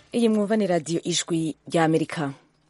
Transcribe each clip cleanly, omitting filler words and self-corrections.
iyi mwumva ni radiyo ijwi ry'Amerika.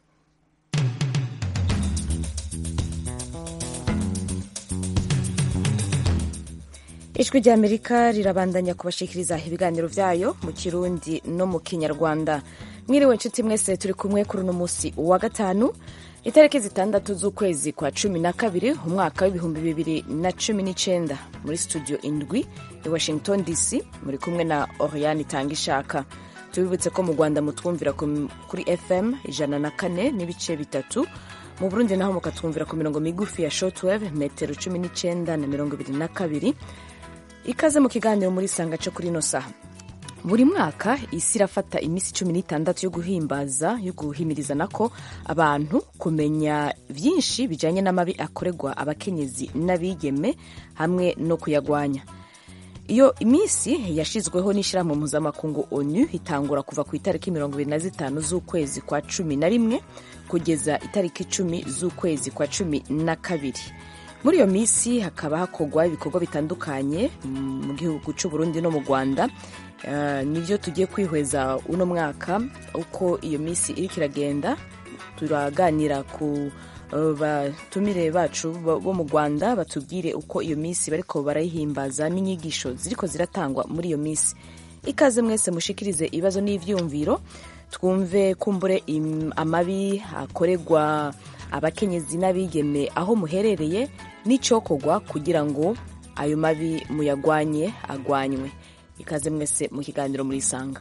Ijwi ry'Amerika rirabandanya kubashikiriza ibiganiro vyayo mu Kirundi no mu Kinyarwanda. Mwiriwe nshuti mwese, turi kumwe kuri uno musi wa gatanu itariki 6 z'ukwezi kwa 12 umwaka w'ibihumbi 2019 muri studio indwi i Washington DC, muri kumwe na Oriane Tangishaka. Tubibutse ko mu Rwanda mutwumvira kuri FM 104 n'ibice bitatu, mu Burundi naho mukatwumvira ku mirongo migufi ya shortwave metero 19 na 22. Ikaze mu kiganiro muri sanga cyo kuri no saha. Buri mwaka isi irafata imisi 16 yo guhimbaza, yo guhimiriza nako abantu kumenya vyinshi bijanye n'amabi akorerwa abakenyezi n'abigeme hamwe no kuyagwanya. Iyo imisi yashizweho n'ishirahamwe mpuzamakungu ONU itangura kuva ku itariki 25 z'ukwezi kwa 11 kugeza itariki 10 z'ukwezi kwa 12. Muri iyo misi hakaba hakogwa ibikorwa bitandukanye mu gihugu cy'u Burundi no mu Rwanda. Nivyo tugiye kwihweza uno mwaka uko iyo misi iri kiragenda. Turaganira ku batumire bacu bo mu Rwanda batubwire uko iyo misi bariko barayihimbaza n'inyigisho ziriko ziratangwa muri iyo misi. Ikaze mwese mushikirize ibibazo n'ivyumviro, twumve kumbure amabi akorerwa abakenyezi n'abigeme aho muherereye n'icokogwa kugira ngo ayo mabi muyagwanye agwanywe. Ikaze mwese mu kiganiro muri Isanga.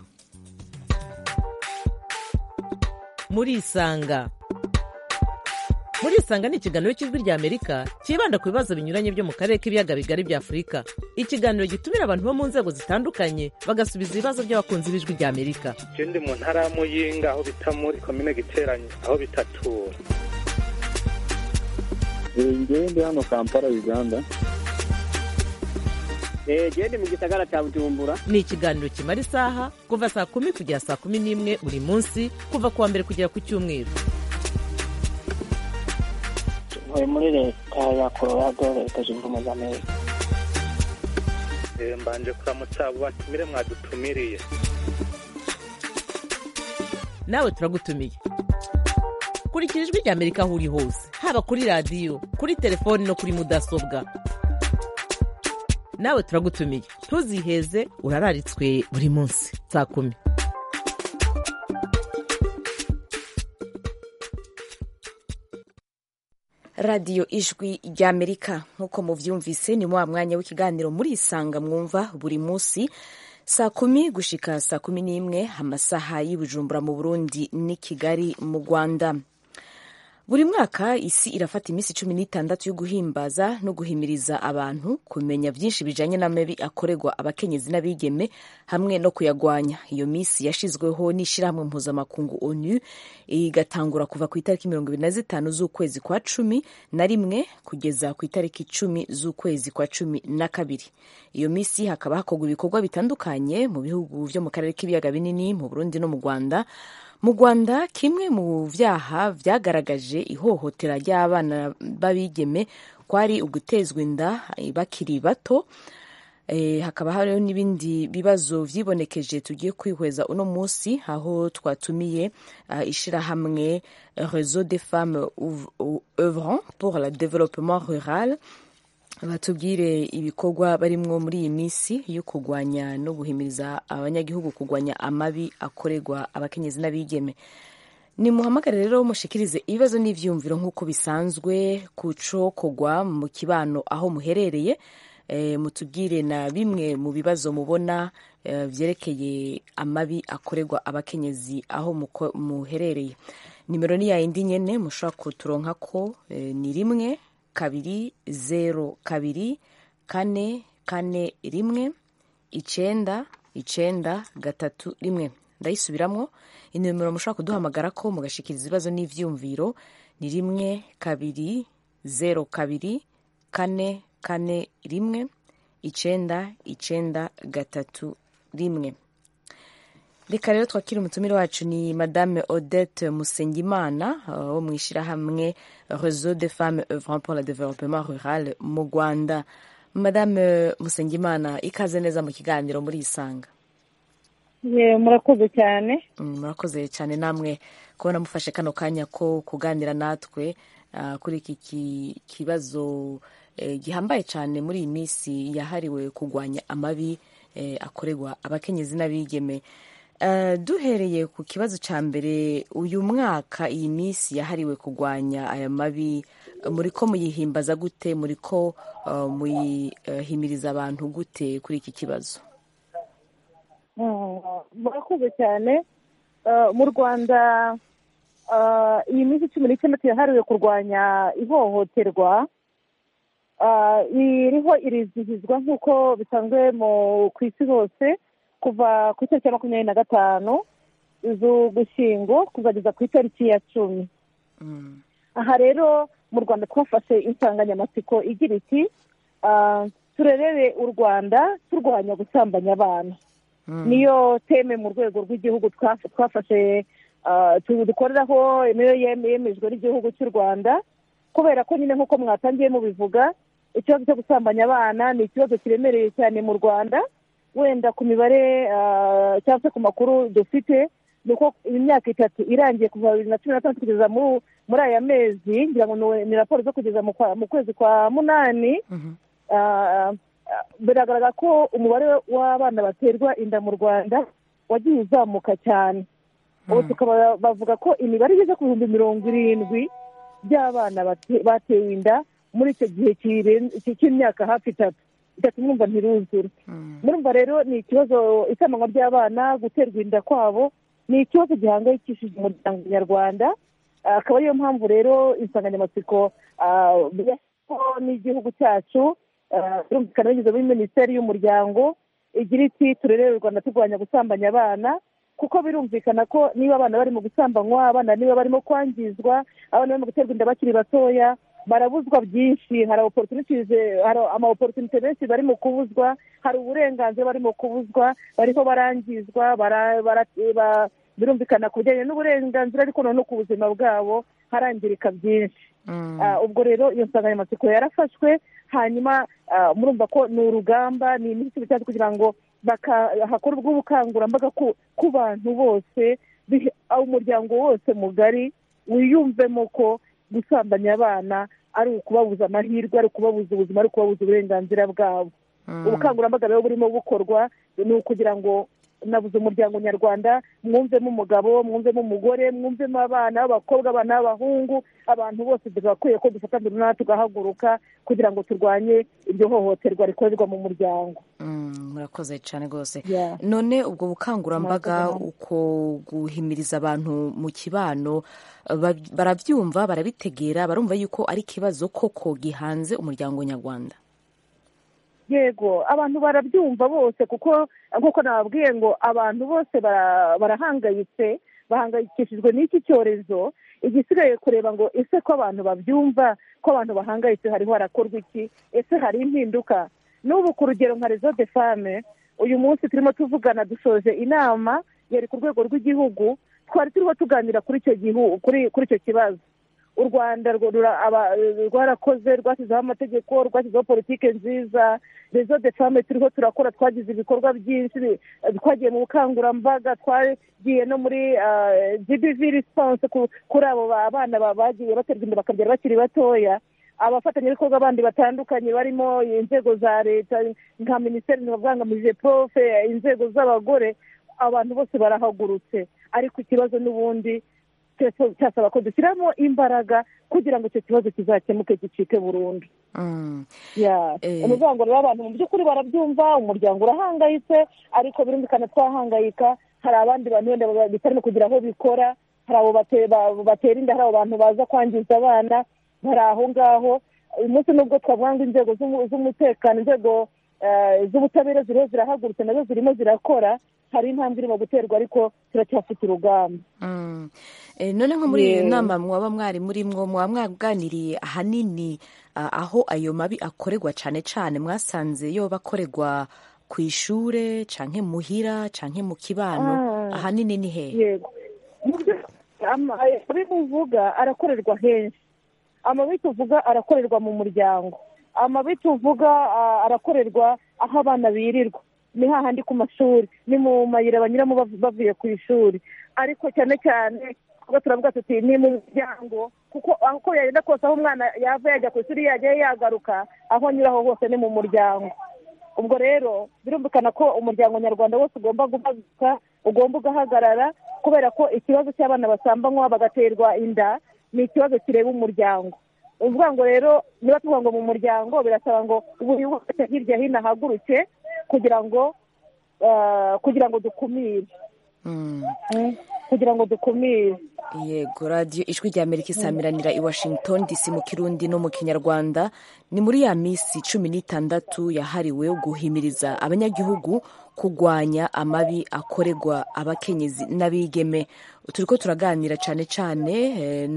Muri Isanga ni ikiganiro cy'ijwi ry'Amerika kibanda ku bibazo binyuranye byo mu karere k'ibiyaga bigari bya Afurika. Ikiganiro gitumira abantu bo mu nzego zitandukanye bagasubiza ibibazo by'abakunzi b'ijwi ry'Amerika. Je ndi mu ntara ya Muyinga aho bita muri komine Giteranyi aho bitatura. Ngewe ndi hano Kampala, Uganda. Ndi mu gisagara cya Bujumbura. Ni ikiganiro kimara isaha kuva saa 10 kugera saa 11 buri munsi, kuva kuwa mbere kugera ku cyumweru. Muri leta ya Colorado, leta zunze ubumwe za Amerika. Mbanje kuramutsa abo batumire mwadutumiriye. Nawe turagutumiye. Kurikira ijwi ry'Amerika aho uri hose, haba kuri radio, kuri telefoni no kuri mudasobwa. Nawe turagutumiye, ntuziheze, urararitswe buri munsi saa 10. Radio ijwi ry'Amerika, nkuko muvyumvise ni mwa mwanya w'ikiganiro muri Isanga mwumva buri munsi saa 10 gushika saa 11 amasaha y'Ibujumbura mu Burundi ni Kigali mu Rwanda. Buri mwaka isi irafata imisi 16 yo guhimbaza no guhimiriza abantu kumenya vyinshi bijanye n'amabi akorerwa abakenyezi n'abigeme hamwe no kuyagwanya. Iyo misi yashizweho n'ishirahamwe mpuzamakungu ONU igatangura kuva ku itariki 25 z'ukwezi kwa 11 kugeza ku itariki 10 z'ukwezi kwa 12. Iyo misi hakaba hakogwa ibikorwa bitandukanye mu bihugu vyo mu karere k'ibiyaga binini, mu Burundi no mu Rwanda. Mu Rwanda, kimwe mu vyaha vyagaragaje ihohotera ry'abana babigeme kwari ugutezwa inda bakiri bato. Hakaba hariho n'ibindi bibazo vyibonekeje tugiye kwihweza uno musi, aho twatumiye ishirahamwe Réseau des femmes œuvrant pour le développement rural batubwire ibikorwa barimwo muri iyi misi yo kugwanya no guhimiriza abanyagihugu kugwanya amabi akorerwa abakenyezi n'abigeme. Ni muhamagare rero mushikirize ibibazo n'ivyumviro nk'uko bisanzwe kucokogwa mu kibano aho muherereye. Mutubwire na bimwe mu bibazo mubona vyerekeye amabi akorerwa abakenyezi aho muherereye. Nimero ni ya indi nyene mushobora kuturonkako ni 1-202-441-931. Ndayisubiramwo, inimero mushobora kuduhamagarako mugashikiriza ibibazo n'ivyumviro ni 1-202-441-931. Reka rero twakira umutumire wacu ni Madame Odette Musengimana wo mwishirahamwe Réseau des femmes œuvrant pour le développement rural mu Rwanda. Madame Musengimana, ikaze neza mu kiganiro muri Isanga. murakoze cyane. Murakoze cyane namwe kubona mufashe kano kanya ko kuganira natwe kuri iki kibazo gihambaye cyane muri iyi minsi yahariwe kurwanya amabi akorerwa abakenyezi n'abigeme. Duhereye ku kibazo cya mbere, uyu mwaka iyi minsi yahariwe kurwanya aya mabi muri ko muyihimbaza gute, muri ko muyihimiriza abantu gute kuri iki kibazo? Murakoze cyane. Mu Rwanda iyi minsi 19 yahariwe kurwanya ihohoterwa iriho irizihizwa nk'uko bisanzwe ku isi hose kuva ku itariki ya 25 z'Ugushyingo kuzageza ku itariki ya 10. Aha rero mu Rwanda twafashe insanganyamatsiko igira iti turerere u Rwanda turwanya gusambanya abana. Niyo teme mu rwego rw'igihugu twafashe dukoreraho, niyo yemejwe n'igihugu cy'u Rwanda, kubera ko nyine nk'uko mwatangiye mubivuga, ikibazo cyo gusambanya abana ni ikibazo kiremereye cyane mu Rwanda. Wenda ku mibare cyangwa se ku makuru dufite ni uko imyaka 3 irangiye kuva 2016 kugeza muri aya mezi, ngira ngo ni raporo zo kugeza mu kwezi kwa 8. Biragaragara ko umubare w'abana baterwa inda mu Rwanda wagiye uzamuka cyane. Ubu tukaba bavuga ko imibare igeze ku 70 by'abana batewe inda muri icyo gihe cy'imyaka hafi 3 mwumva ntiruzura. Murumva rero ni ikibazo, isamanywa ry'abana, guterwa inda kwabo ni ikibazo gihangayikishije umuryango nyarwanda. Akaba ariyo mpamvu rero insanganyamatsiko n'igihugu cyacu birumvikana binyuze muri minisiteri y'umuryango igira iti turerere u Rwanda turwanya gusambanya abana, kuko birumvikana ko niba abana bari mu gusambanywa, abana niba barimo kwangizwa, abana barimo guterwa inda bakiri batoya, barabuzwa byinshi. Hari ama-opportunity menshi barimo kubuzwa, hari uburenganzira barimo kubuzwa, bariho barangizwa, birumvikana ku bijyanye n'uburenganzira, ariko no ku buzima bwabo harangirika byinshi. Ubwo rero iyo nsanganyamatsiko yarafashwe, hanyuma murumva ko ni urugamba, ni iminsi bitatu kugira ngo hakorwe ubukangurambaga ku bantu bose, umuryango wose mugari wiyumvemo ko gusambanya abana ari ukubabuza amahirwe, ari ukubabuza ubuzima, ari ukubabuza uburenganzira bwabo. Ubukangurambaga rero burimo bukorwa ni ukugira ngo nabuze umuryango nyarwanda mwumvemo umugabo, mwumvemo umugore, mwumvemo abana b'abakobwa, abana b'abahungu, abantu bose dukwiye ko dufatanya runaka tugahaguruka kugira ngo turwanye iryo hohoterwa rikorerwa mu muryango. Murakoze cyane rwose. None ubwo bukangurambaga uko guhimiriza abantu mu kibano barabyumva, barabitegera, barumva yuko ari ikibazo koko gihanze umuryango nyarwanda? Yego, abantu barabyumva bose, kuko nk'uko nababwiye ngo abantu bose barahangayitse, bahangayikishijwe n'iki cyorezo. Igisigaye kureba ngo ese ko abantu babyumva, ko abantu bahangayitse, hariho harakorwa iki, ese hari impinduka? N'ubu ku rugero nka Réseau des Femmes, uyu munsi turimo tuvugana, dusoje inama yari ku rwego rw'igihugu, twari turiho tuganira kuri icyo kibazo. U Rwanda rwarakoze, rwashyizeho amategeko, rwashyizeho politike nziza. Réseau des Femmes turiho turakora, twagize ibikorwa byinshi, twagiye mu bukangurambaga, twagiye no muri GBV response kuri abo abana bagiye baterwa inda bakabyara bakiri batoya. Abafatanyabikorwa bandi batandukanye barimo inzego za leta nka minisiteri ntibavangamije profe, inzego z'abagore, abantu bose barahagurutse. Ariko ikibazo n'ubundi cyasaba ko dushyiramo imbaraga kugira ngo icyo kibazo kizakemuke, gicike burundu. Umuryango rero abantu mu by'ukuri barabyumva, umuryango urahangayitse, ariko birumvikana twahangayika. Hari abandi bantu wenda bitarimo kugira aho bikora, hari abo batera inda, hari abo bantu baza kwangiza abana, bari aho ngaho. Uyu munsi nubwo twavuga ngo inzego z'umutekano, inzego z'ubutabera ziriho zirahagurutse, nazo zirimo zirakora, hari intambwe irimo guterwa, ariko turacyafite urugamba. None nko muri iyo nama mwaba mwari murimwo, mwaba mwaganiriye ahanini aho ayo mabi akorerwa cyane cyane, mwasanze yo bakorerwa ku ishure canke muhira canke mu kibano, ahanini ni hehe? Yego, amabi tuvuga arakorerwa henshi. Amabi tuvuga arakorerwa mu muryango, amabi tuvuga arakorerwa aho abana birirwa. ni hahandi ku mashuri, ni mu mayira banyuramo bavuye ku ishuri, ariko cyane cyane ubwo turavuga tuti ni mu muryango, kuko aho yagenda kose aho umwana yava yajya ku ishuri yajya yagaruka, aho anyuraho hose ni mu muryango. Ubwo rero birumvikana ko umuryango nyarwanda wose ugomba guhaguruka, ugomba ugahagarara, kubera ko ikibazo cy'abana basambanywa bagaterwa inda ni ikibazo kireba umuryango. uvuga ngo rero niba tuvuga ngo mu muryango birasaba ngo buri wese hirya hino ahaguruke kugira ngo dukumire kugira ngo dukumire. Yego, radiyo ijwi rya Amerika isamiranira i Washington DC mu Kirundi no mu Kinyarwanda. Ni muri ya minsi 16 yahariwe guhimiriza abanyagihugu kugwanya amabi akorerwa abakenyezi n'abigeme. Turiko turaganira cyane cyane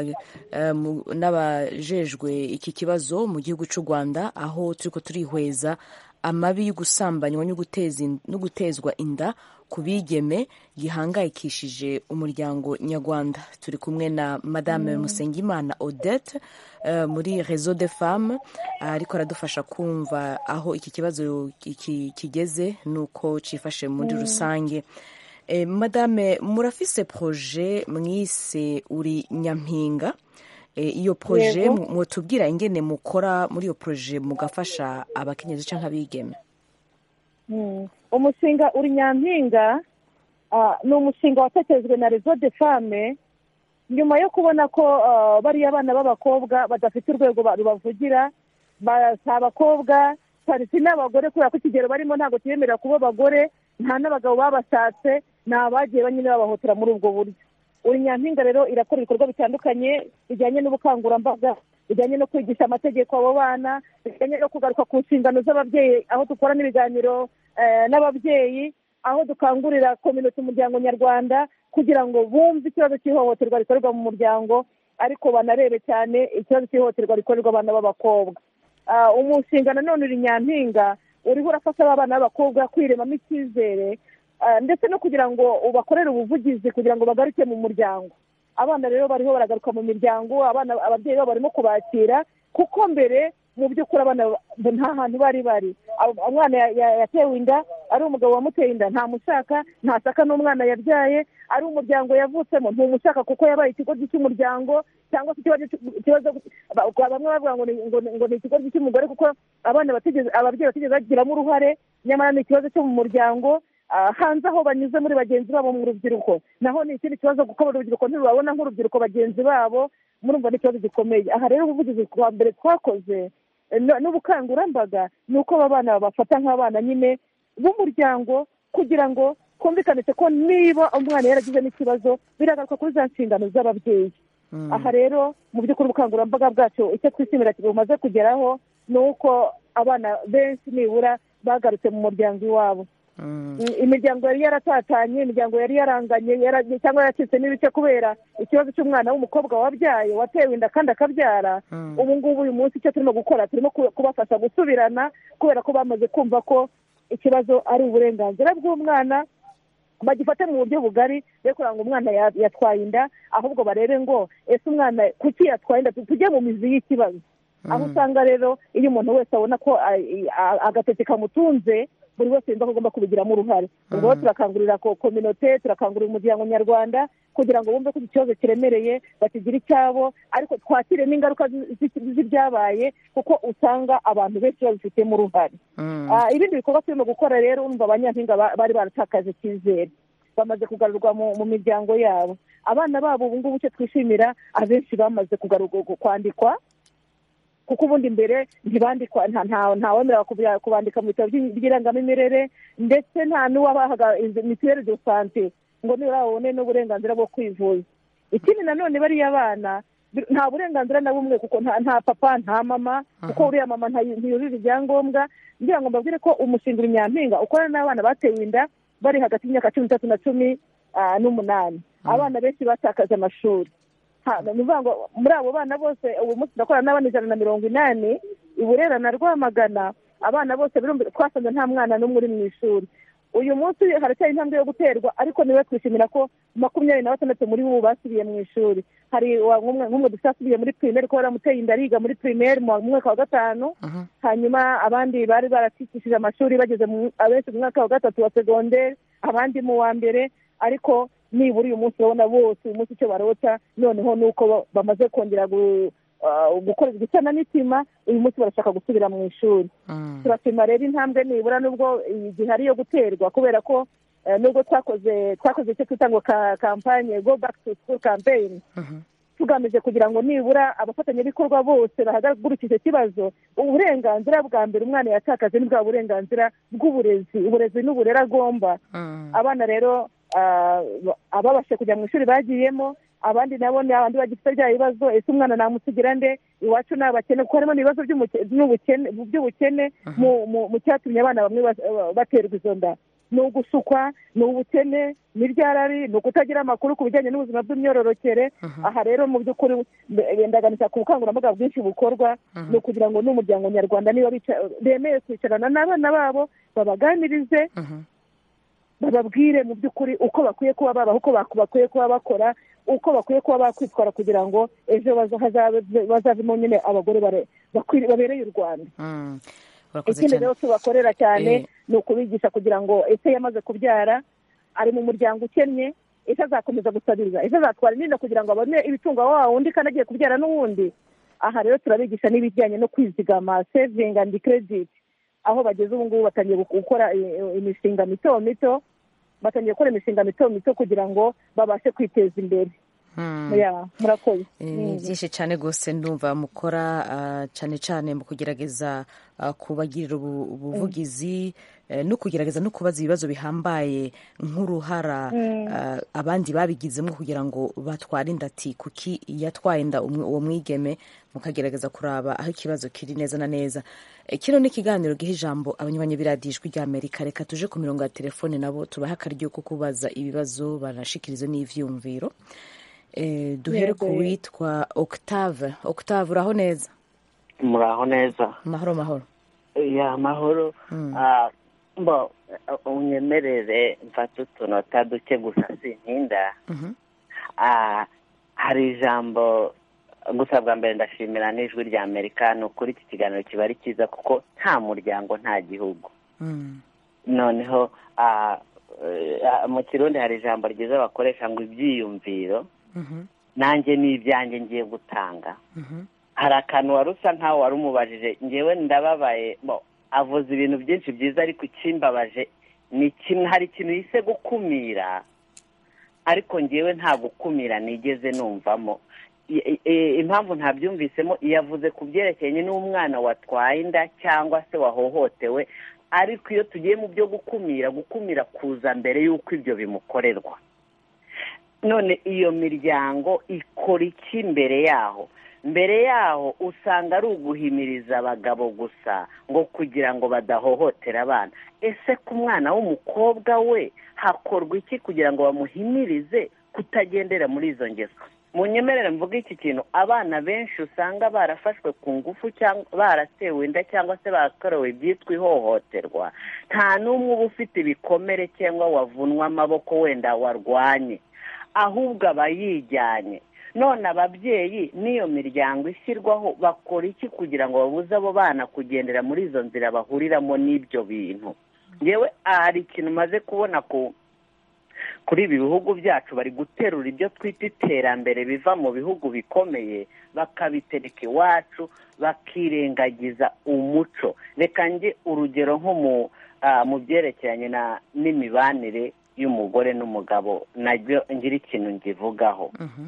n'abajejwe iki kibazo mu gihugu cy'u Rwanda, aho turiko turihweza amabi yo gusambanywa no gutezwa inda ku bigeme gihangayikishije umuryango nyarwanda. Turi kumwe na Madame Musengimana Odette muri Réseau des Femmes, ariko aradufasha kumva aho iki kibazo kigeze nuko cifashe muri rusange. Madame, murafise projet mwise uri Nyampinga. Iyo projet mwotubwira ingene mukora muri iyo projet mugafasha abakenyezi canke abigeme? Umushinga uri Nyampinga ni umushinga watekerejwe na Réseau des Femmes nyuma yo kubona ko bariya abana b'abakobwa badafite urwego rubavugira, si abakobwa si n'abagore, kubera ko ikigero barimo ntabwo kibemerera kuba abagore, nta n'abagabo babashatse, ni abagiye banyine babahotera muri ubwo buryo. Uri Nyampinga rero irakora ibikorwa bitandukanye bijyanye n'ubukangurambaga, bijyanye no kwigisha amategeko abo bana, bijyanye no kugaruka ku nshingano z'ababyeyi, aho dukora n'ibiganiro n'ababyeyi, aho dukangurira community umuryango nyarwanda kugira ngo bumve ikibazo cy'ihohoterwa rikorerwa mu muryango, ariko banarebe cyane ikibazo cy'ihohoterwa rikorerwa abana b'abakobwa. Umushinga nanone uri Nyampinga uriho urafasha abana b'abakobwa kwiremamo icyizere, ndetse no kugira ngo ubakorere ubuvugizi kugira ngo bagaruke mu muryango. Abana rero bariho baragaruka mu miryango, ababyeyi babo barimo kubakira, kuko mbere mu by'ukuri abana nta hantu bari. Umwana yatewe inda, ari umugabo wamuteye inda ntamushaka, ntasaka n'umwana yabyaye, ari umuryango yavutsemo ntumushaka kuko yabaye ikigo cy'umuryango, cyangwa se ikibazo bamwe bavuga ngo ni ikigo cy'umugore kuko ababyeyi batigeze bagiramo uruhare, nyamara ni ikibazo cyo mu muryango. Hanze aho banyuze muri bagenzi babo mu rubyiruko naho ni ikindi kibazo, kuko urubyiruko ntirubabona nk'urubyiruko bagenzi babo, murumva ni ikibazo gikomeye. Aha rero ubuvugizi bwa mbere twakoze n'ubukangurambaga ni uko aba bana bafata nk'abana nyine b'umuryango, kugira ngo kumvikanishe ko niba umwana yaragize n'ikibazo biragaruka kuri za nshingano z'ababyeyi. Aha rero mu by'ukuri ubukangurambaga bwacu icyo twishimira bumaze kugeraho ni uko abana benshi nibura bagarutse mu muryango iwabo. Imiryango yari yaratatanye, imiryango yari yaranganye cyangwa yaracitse n'ibice kubera ikibazo cy'umwana w'umukobwa wabyaye watewe inda kandi akabyara. Ubu ngubu uyu munsi icyo turimo gukora, turimo kubafasha gusubirana, kubera ko bamaze kumva ko ikibazo ari uburenganzira bw'umwana, bagifate mu buryo bugari, rero kugira ngo umwana yatwaye inda, ahubwo barebe ngo ese umwana kuki yatwaye inda, tujye mu mizi y'ikibazo. Aho usanga rero iyo umuntu wese abona ko agatete kamutunze, buri wese yumva ko agomba kubigiramo uruhare. Ubwo turakangurira kominote, turakangurira umuryango nyarwanda kugira ngo bumve ko iki kibazo kiremereye, bakigira icyabo, ariko twakire n'ingaruka z'ibyabaye, kuko usanga abantu benshi babifitemo uruhare. Ibindi bikorwa turimo gukora rero, urumva abanyampinga bari baratakaje icyizere, bamaze kugarurwa mu miryango yabo. Abana babo ubu ngubu icyo twishimira, abenshi bamaze kwandikwa, kuko ubundi mbere ntibandikwa, ntawemerera kubandika mu bitabo by'irangamimerere, ndetse nta n'uwabahaga mituweli de sante ngo nibura babone n'uburenganzira bwo kwivuza. Ikindi nanone bariya bana nta burenganzira na bumwe, kuko nta papa nta mama, kuko uriya mama ntiyujuje ibyangombwa. Ngira ngo mbabwire ko umushinga uri Nyampinga ukorana n'abana batewe inda bari hagati y'imyaka 13 na 18. Abana benshi batakaje amashuri. Nivuga ngo muri abo bana bose ubu munsi ndakorana n'abana 180 i Burera na Rwamagana. Abana bose twasanze nta mwana n'umwe uri mu ishuri. uyu munsi haracyari intambwe yo guterwa ariko niwe twishimira ko 26 muri bo basubiye mu ishuri. Hari nk'umwe dusasubiye muri primaire ko baramuteye inda ariga muri primaire mu mwaka wa 5, hanyuma abandi bari baratikishije amashuri bageze abenshi mu mwaka wa 3 wa secondaire, abandi mu wa mbere, ariko nibura uyu munsi babona bose uyu munsi icyo barota noneho nuko bamaze kongera gukorerwa isanamitima, uyu munsi barashaka gusubira mu ishuri. Turashima rero intambwe nibura nubwo igihe ari yo guterwa, kubera ko nubwo twakoze icyo twita ngo kampanye go back to school campaign, tugamije kugira ngo nibura abafatanyabikorwa bose bahagurukije ikibazo. Uburenganzira bwa mbere umwana yatakaje ni bwa burenganzira uburezi n'uburere agomba. Abana rero ababashe kujya mu ishuri bagiyemo, abandi nabo ni abandi bagifite bya bibazo, ese umwana namusigira nde? Iwacu n'abakene, kuko harimo ibibazo by'ubukene mu cyatumye abana bamwe baterwa izo nda. Ni ugusukwa, ni ubukene, ni ryarari, ni ukutagira amakuru ku bijyanye n'ubuzima bw'imyororokere. Aha rero mu by'ukuri ndaganisha ku bukangurambaga bwinshi bukorwa, ni ukugira ngo n'umuryango nyarwanda niba bemeye kwicarana n'abana babo babaganirize, bababwire mu by'ukuri uko bakwiye kuba babaho, uko bakwiye kuba bakora, uko bakwiye kuba bakwitwara kugira ngo ejo bazavemo nyine abagore babereye u Rwanda. Ikindi rero tubakorera cyane ni ukubigisha kugira ngo ese yamaze kubyara ari mu muryango ukennye, ese azakomeza gusabiriza, ese azatwara inda kugira ngo abone ibitunga wa wundi kandi agiye kubyara n'uwundi. Aha rero turabigisha n'ibijyanye no kwizigama, saving and credit, aho bageze ubu ngubu batangiye gukora imishinga mito mito, kugira ngo babashe kwiteza imbere. Murakoze. Ni byinshi cyane rwose ndumva mukora cyane cyane mu kugerageza kubagirira ubuvugizi no kugerageza no kubaza ibibazo bihambaye nk'uruhara abandi babigizemo kugira ngo batware inda. Ati kuki yatwaye inda uwo mwigeme, mukagerageza kuraba aho ikibazo kiri neza na neza. Kino ni ikiganiro giha ijambo abanywanyi b'iradijwi ry'Amerika. Reka tuje ku mirongo ya telefone nabo tubahe akaryo ko kubaza ibibazo banashikirize n'ivyumviro. Duhere ku witwa Octave. Octave, uraho neza? Muraho neza. Mahoro. Ya mahoro. Unyemerere mfata utunota duke gusa sintinda. Hari ijambo gusa bwa mbere ndashimira n'ijwi rya Amerika. Ni ukuri iki kiganiro kiba ari cyiza kuko nta muryango nta gihugu. Noneho mu Kirundi hari ijambo ryiza bakoresha ngo ibyiyumviro. Nanjye ni ibyanjye ngiye gutanga. Hari akantu wari usa nkaho wari umubajije, ngewe ndababaye, avuze ibintu byinshi byiza ariko ikimbabaje ni kimwe, hari ikintu yise gukumira, ariko ngewe nta gukumira nigeze numvamo. Impamvu ntabyumvisemo, yavuze ku byerekeranye n'umwana watwaye inda cyangwa se wahohotewe, ariko iyo tugiye mu byo gukumira kuza mbere y'uko ibyo bimukorerwa. None iyo miryango ikora iki mbere yaho? Mbere yaho usanga ari uguhimiriza abagabo gusa ngo kugira ngo badahohotera abana. Ese ku mwana w'umukobwa we hakorwa iki kugira ngo bamuhimirize kutagendera muri izo ngeso? Munyemerere mvuga iki kintu, abana benshi usanga barafashwe ku ngufu cyangwa baratewe inda cyangwa se bakorewe ibyitwa ihohoterwa, nta n'umwe uba ufite ibikomere cyangwa wavunwa amaboko wenda warwanye, ahubwo aba yijyanye. None ababyeyi n'iyo miryango ishyirwaho bakora iki kugira ngo babuze abo bana kugendera muri izo nzira bahuriramo n'ibyo bintu? Yewe hari ikintu maze kubona kuri ibi bihugu byacu, bari guterura ibyo twita iterambere biva mu bihugu bikomeye bakabitereka iwacu, bakirengagiza umuco. Reka njye urugero nko mu byerekeranye n'imibanire y'umugore n'umugabo, nabyo ngira ikintu ngivugaho.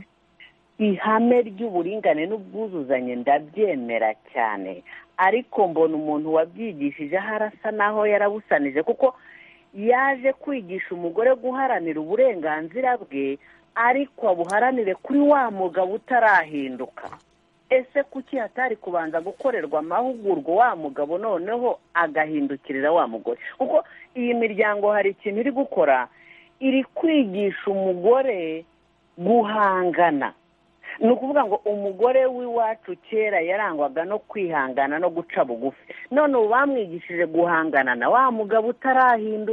Ihame ry'uburingane n'ubwuzuzanye ndabyemera cyane, ariko mbona umuntu wabyigishije harasa naho yarabusanije, kuko yaje kwigisha umugore guharanira uburenganzira bwe, ariko abuharanire kuri wa mugabo utarahinduka. Ese kuki hatari kubanza gukorerwa amahugurwa wa mugabo noneho agahindukirira wa mugore? Kuko iyi miryango hari ikintu iri gukora, iri kwigisha umugore guhangana. Ni ukuvuga ngo umugore w'iwacu kera yarangwaga no kwihangana no guca bugufi, none ubu bamwigishije guhangana na wa mugabo utarahinduka.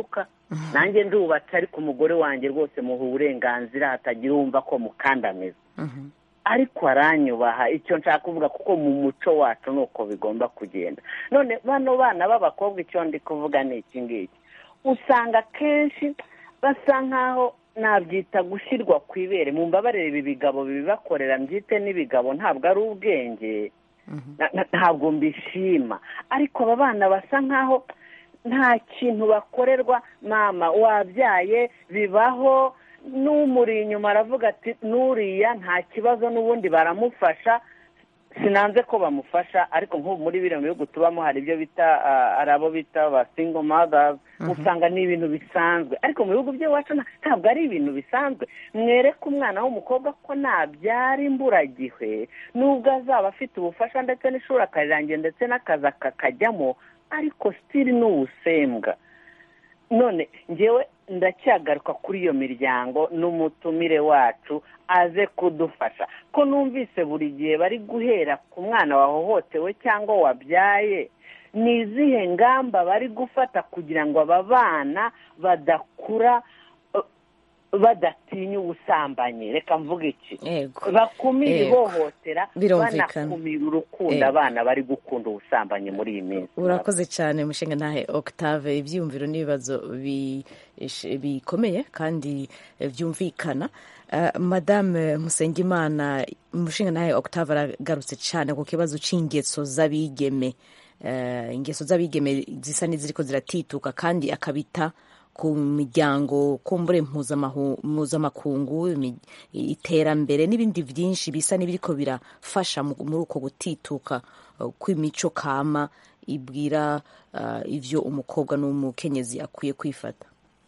nanjye ndubatse ariko umugore wanjye rwose muha uburenganzira hatagira wumva ko mukandamiza ariko aranyubaha. icyo nshaka kuvuga kuko mu muco wacu nuko bigomba kugenda. none bano bana b'abakobwa icyo ndi kuvuga ni iki ngiki, usanga kenshi basa nkaho nabyita gushyirwa ku ibere. mu mbabarire ibi bigabo bibibakorera mbyite n'ibigabo, ntabwo ari ubwenge, ntabwo mbishima, ariko aba bana basa nkaho nta kintu bakorerwa. mama wabyaye bibaho, n'umuri inyuma aravuga ati n'uriya nta kibazo n'ubundi baramufasha. sinanze ko bamufasha, ariko nk'ubu muri biriya bihugu tubamo hari ibyo bita ari abo bita ba single mothers, usanga ni ibintu bisanzwe, ariko mu bihugu by'iwacu ntabwo ari ibintu bisanzwe. mwereke umwana w'umukobwa ko nabyara imburagihe, nubwo azaba afite ubufasha ndetse n'ishuri akarirangira ndetse n'akazi akakajyamo, ariko sitiri ni ubusembwa. none ngewe ndacyagaruka kuri iyo miryango n'umutumire wacu aze kudufasha, ko numvise buri gihe bari guhera ku mwana wahohotewe cyangwa wabyaye. ni izihe ngamba bari gufata kugira ngo aba bana badakura badatinya ubusambanyi? reka mvuga iki, bakumira ihohotera, banakumira urukundo abana bari gukunda ubusambanyi muri iyi minsi. urakoze cyane mushinga ntahe Octave, ibyiyumviro n'ibibazo bikomeye kandi byumvikana. Madame Musengimana, mushinga ntahe Octave aragarutse cyane ku kibazo cy'ingeso z'abigeme. Ingeso z'abigeme zisa n'iziriko ziratituka, kandi akabita ku miryango kumbure mpuzamakungu, iterambere n'ibindi byinshi bisa n'ibiriko birafasha muri uko gutituka kw'imico kama ibwira ivyo umukobwa n'umukenyezi akwiye kwifata.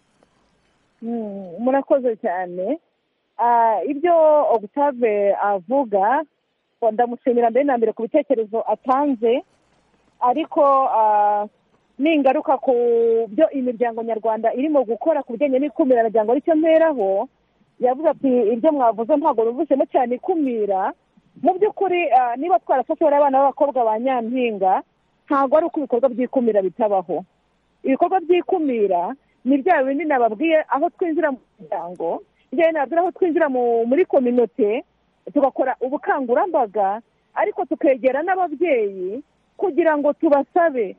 murakoze cyane. ibyo Octave avuga ndamushimira mbere na mbere ku bitekerezo atanze, ariko n'ingaruka ku byo imiryango nyarwanda irimo gukora ku bijyanye n'ikumira miryango aricyo mperaho. yavuze ati ibyo mwavuze ntabwo bivuzemo cyane ikumira. mu by'ukuri niba twarafashe abana b'abakobwa ba nyampinga, ntabwo ari uko ibikorwa by'ikumira bitabaho. ibikorwa by'ikumira ni bya bindi nababwiye, aho twinjira mu muryango, aho twinjira muri kominote, tugakora ubukangurambaga, ariko tukegera n'ababyeyi kugira ngo tubasabe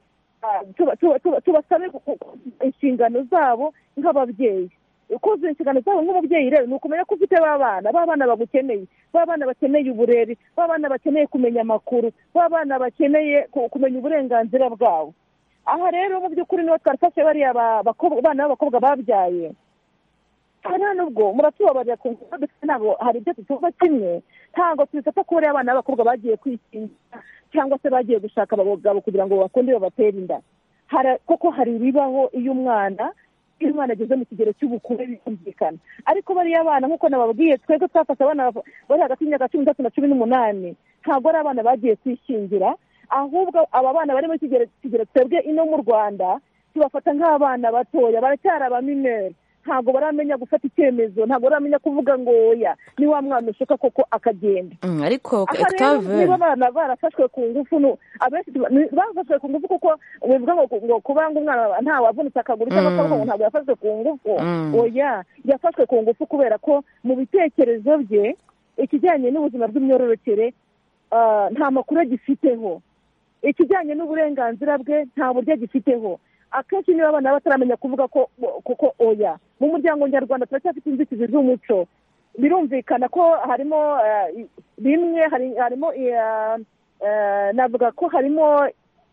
inshingano zabo nk'ababyeyi. kuzuza inshingano zabo nk'umubyeyi rero ni ukumenya ko ufite ba bana bagukeneye, ba bana bakeneye uburere, ba bana bakeneye kumenya amakuru, ba bana bakeneye kumenya uburenganzira bwabo. aha rero mu by'ukuri niba twarafashe bariya bana b'abakobwa babyaye, hano nubwo muratubabarira ku ngufu, ntabwo hari ibyo tutumva kimwe, ntabwo tubifata ko bariya abana b'abakobwa bagiye kwikingira cyangwa se bagiye gushaka abagabo kugira ngo bakunde babatere inda. koko hari ibibaho iyo umwana ageze mu kigero cy'ubukure bikumvikana, ariko bariya abana nk'uko nababwiye, twebwe twafashe abana bari hagati y'imyaka 13 na 18, ntabwo ari abana bagiye kwishingira, ahubwo aba bana bari muri kigero twebwe ino mu Rwanda tubafata nk'abana batoya, baracyari abamineri, ntabwo baramenya gufata icyemezo, ntabwo baramenya kuvuga ngo oya ni wa mwana ushaka koko akagenda. ariko Octave, niba abana barafashwe ku ngufu, abenshi bafashwe ku ngufu kuko bivuga ngo kubanga umwana ntawe avunitse akaguru cyangwa akaboko, ntabwo yafashwe ku ngufu. oya, yafashwe ku ngufu kubera ko mu bitekerezo bye ikijyanye n'ubuzima bw'imyororokere nta makuru agifiteho, ikijyanye n'uburenganzira bwe nta buryo agifiteho. akenshi niba abana bataramenya kuvuga ko kuko oya, mu muryango nyarwanda turacyafite inzitizi z'umuco. birumvikana ko harimo bimwe, harimo navuga ko harimo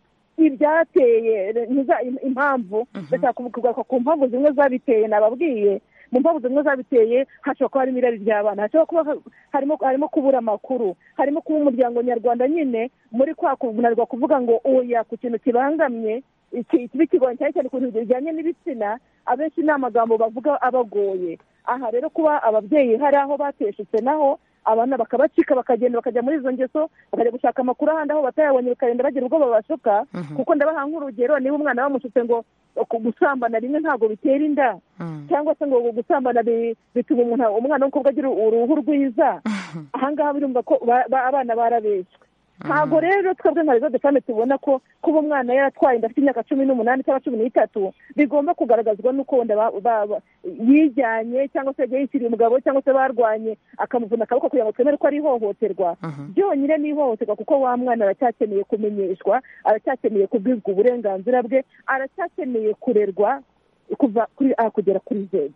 ibyateye impamvu, ndashaka kuvuga ku mpamvu zimwe zabiteye. nababwiye mu mpamvu zimwe zabiteye hashobora kuba harimo irari ry'abana, hashobora kuba harimo kubura amakuru, harimo kuba umuryango nyarwanda nyine muri kwa kunanirwa kuvuga ngo oya ku kintu kibangamye bikigoranye, cyane cyane ku bintu bijyanye n'ibitsina. abenshi ni amagambo bavuga abagoye. aha rero kuba ababyeyi hari aho bateshutse naho abana bakabacika bakagenda bakajya muri izo ngeso, bakajya gushaka amakuru ahandi aho batayabonye, bikagenda bagira ubwo babashuka. kuko ndabaha nk'urugero, niba umwana bamushutse ngo gusambana rimwe ntabwo bitera inda, cyangwa se ngo gusambana bituma umwana w'umukobwa agira uruhu rwiza, ahangaha birumva ko abana barabeshywe. ntabwo rero twebwe nka rezo de fame tubona ko kuba umwana yaratwaye inda afite imyaka 18 cyangwa 13 bigomba kugaragazwa n'uko wenda yijyanye cyangwa se yagiye yishyiriye umugabo cyangwa se barwanye akamuvuna akaboko kugira ngo twemere ko ari ihohoterwa. byonyine ni ihohoterwa kuko wa mwana aracyakeneye kumenyeshwa, aracyakeneye kubwirwa uburenganzira bwe, aracyakeneye kurerwa kuva kuri A kugera kuri Z.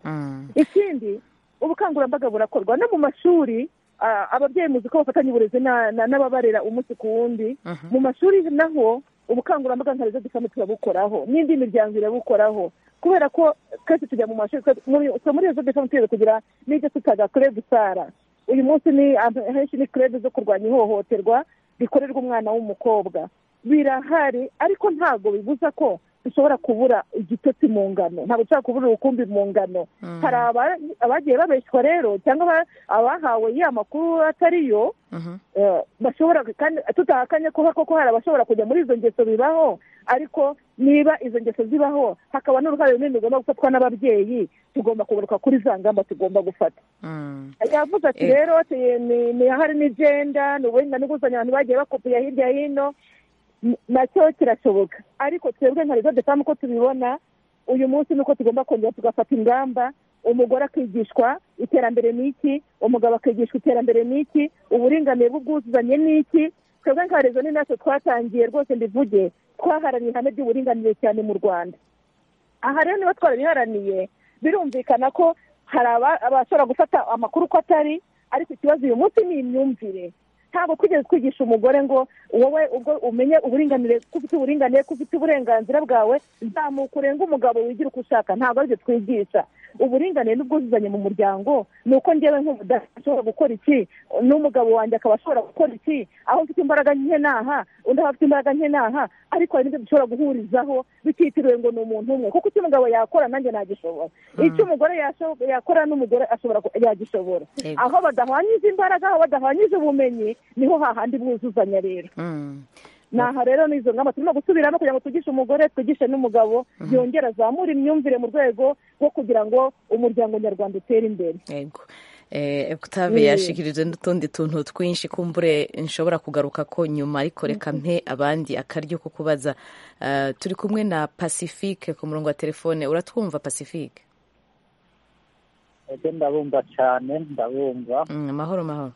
ikindi ubukangurambaga burakorwa no mu mashuri. Ababyeyi muzi ko bafatanya uburezi n'ababarera umunsi ku wundi. mu mashuri naho ubukangurambaga nka rezo dufame turabukoraho, n'indi miryango irabukoraho, kubera ko twese tujya mu mashuri muri rezo dufame tugiye kugira n'ibyo tutaga kurebe usara. uyu munsi ni henshi ni kurebe zo kurwanya ihohoterwa rikorerwa umwana w'umukobwa birahari, ariko ntabwo bibuza ko dushobora kubura igitotsi mu ngano, ntabwo dushobora kubura urukumbi mu ngano. hari abagiye babeshywa rero cyangwa abahawe ya makuru atariyo, bashobora kandi tutahakanye ko hari abashobora kujya muri izo ngeso bibaho, ariko niba izo ngeso zibaho hakaba n'uruhare runini rugomba gufatwa n'ababyeyi, tugomba kugaruka kuri za ngamba tugomba gufata. yavuze ati rero hari n'igenda n'uburinganire n'ubuzanya abantu bagiye bakopiye hirya hino, nacyo kirashoboka, ariko twebwe nka rezo de fame uko tubibona uyu munsi nuko tugomba kongera tugafata ingamba. umugore akigishwa iterambere ni iki, umugabo akigishwa iterambere ni iki, uburinganire bw'ubwuzuzanye ni iki. twebwe nka rezo ni natwe twatangiye rwose mbivuge, twaharaniye ihame ry'uburinganire cyane mu Rwanda. aha rero niba twarabiharaniye birumvikana ko hari abashobora gufata amakuru ko atari, ariko ikibazo uyu munsi ni imyumvire. ntabwo twigeze twigisha umugore ngo wowe ubwo umenye uburinganire, ko ufite uburinganire, ko ufite uburenganzira bwawe, zamuka urenga umugabo wigira uko ushaka. ntabwo aribyo twigisha. uburinganire n'ubwuzuzanye mu muryango ni uko njyewe nk'umudamu ashobora gukora iki, n'umugabo wanjye akaba ashobora gukora iki, aho mfite imbaraga nke naha undi afite imbaraga nke naha, ariko hari n'ibyo dushobora guhurizaho bititiriwe ngo ni umuntu umwe, kuko icyo umugabo yakora nanjye nagishobora, icyo umugore yakora n'umugore yagishobora. aho badahwanyije imbaraga, aho badahwanyije ubumenyi, niho hahandi bwuzuzanya rero. naha rero n'izo ngamba turimo gusubiramo kugira ngo tugishe umugore, twigishe n'umugabo, yongera azamura imyumvire mu rwego rwo kugira ngo umuryango nyarwanda utere imbere. yego Octave yashikirije n'utundi tuntu twinshi kumbure nshobora kugaruka ko nyuma, ariko reka mpe abandi akaryo ko kubaza. turi kumwe na Pacifique ku murongo wa telefone. uratwumva Pacifique? ndabumva cyane, ndabumva. mahoro mahoro.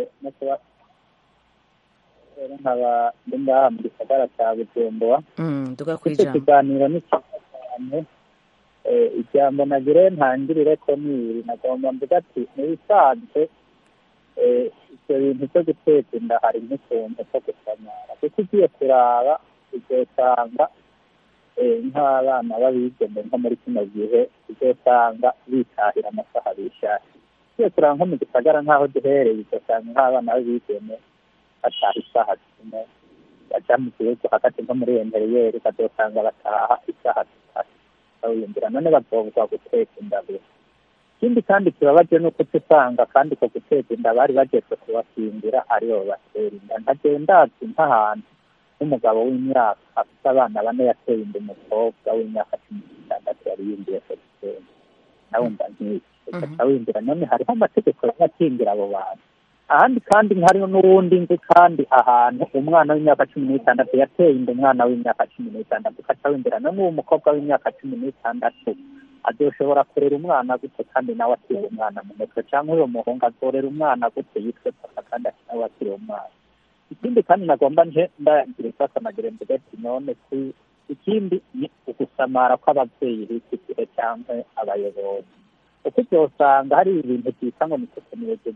nkaba ndi ngaha mu gisagara cya Bujumbura. tugakwijambo. ikiganiro ni cyiza cyane. ijambo nagire ntangirire ko ni nagomba mvuga ati n'ibisanzwe ibyo bintu byo guteza inda hari n'utuntu two gusamara, kuko ugiye kuraba uzosanga nk'abana b'abigeme nko muri kino gihe uzosanga bitahira amasaha bishakiye. ugiye kuraba nko mu gisagara nk'aho duhereye uzosanga nk'abana b'abigeme bataha isaha zimwe, baja mu gihugu hagati nko muri enteriyeri bazosanga bataha isaha zitatu. bawiyumvira none bazovugwa guteza inda gusa. ikindi kandi kibabaje ni uko usanga kandi ko guteza inda bari bagezwe kubakingira aribo batera inda. ntagiye ndazi nk'ahantu n'umugabo w'imyaka afite abana 4 yateye inda umukobwa w'imyaka 16 yari yinjiye segiteri. nawumva nk'iki ugaca wiyumvira none hariho amategeko y'abakingira abo bantu. ahandi kandi hariho n'uwundi nzi kandi ahantu umwana w'imyaka 16 yateye inda umwana w'imyaka 16. ugaca wiyumvira none uwo mukobwa w'imyaka 16 azoshobora kurera umwana gute kandi nawe akiri umwana mu mutwe, cyangwa uwo muhungu azorera umwana gute yitwe papa kandi nawe akiri umwana. ikindi kandi nagomba ndagira isasa nagire mvuge ati none ikindi ni ugusamara kw'ababyeyi b'iki gihe cyangwa abayobozi, kuko uzosanga hari ibintu byitwa ngo ni tekinoloji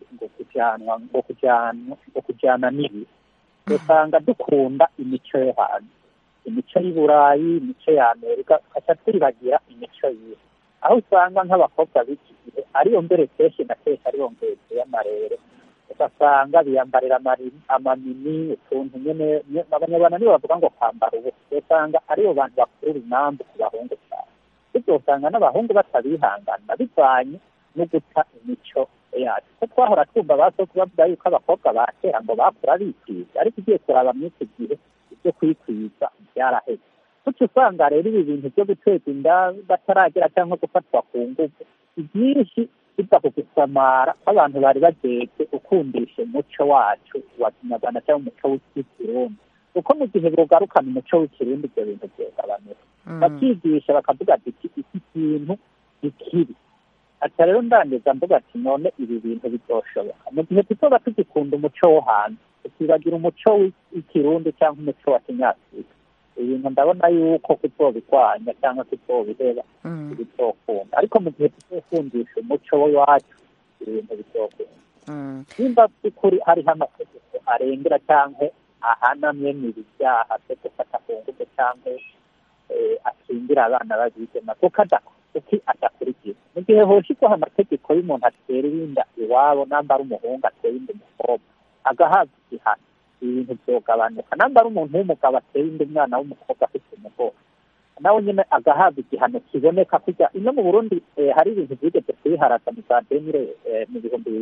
ngo kujyana n'ibi. usanga dukunda imico yo hanze, imico y'i Burayi, imico ya Amerika, tugaca twibagira imico yiwe. aho usanga nk'abakobwa b'iki gihe ariyo mbere kenshi na kenshi ariyo ngezi y'amarere, ugasanga biyambarira amamini, utuntu nyine abanyarwanda nibo bavuga ngo kwambara ubusa. usanga aribo bantu bakurura impamvu ku bahungu cyane, bityo usanga n'abahungu batabihangana bivanye no guta imico yacu. ko twahora twumva basoko bavuga yuko abakobwa ba kera ngo bakura bikwiza, ariko ugiye kuraba muri iki gihe ibyo kwikwiza byaraheze. kuko usanga rero ibi bintu byo guteza inda bataragera cyangwa gufatwa ku ngufu byinshi biva ku gusamara kw'abantu bari bageze ukundisha umuco wacu wa kinyarwanda cyangwa umuco w'ikirundi, kuko mu gihe bugarukana umuco w'ikirundi ibyo bintu byogabanuka, bakigisha bakavuga ati iki kintu ikibi. Ati rero ndangiza mvuga ati none ibi bintu bizoshoboka mu gihe tuzoba tugikunda umuco wo hanze, tukibagira umuco w'ikirundi cyangwa umuco wa kinyafurika. Ibintu ndabona yuko kuzobirwanya cyangwa kuzobiheba bizokunda, ariko mu gihe tuzokundisha umuco wacu ibintu bizokunda. Nimba by'ukuri hariho amategeko arengera cyangwa ahanamye ibi byaha byo gufata ku ngufu cyangwa akingira abana babigema kuko adakurikiza. Mu gihe hoshikwaho amategeko y'umuntu atera inda iwabo, namba ari umuhungu atera inda umukobwa agahabwa igihano, ibintu byogabanuka. Namba ari umuntu w'umugabo atera inda umwana w'umukobwa afite umugore, nawe nyine agahabwa igihano kiboneka. Kujya ino mu Burundi hari ibintu byigeze kubiharaza mu za demire mu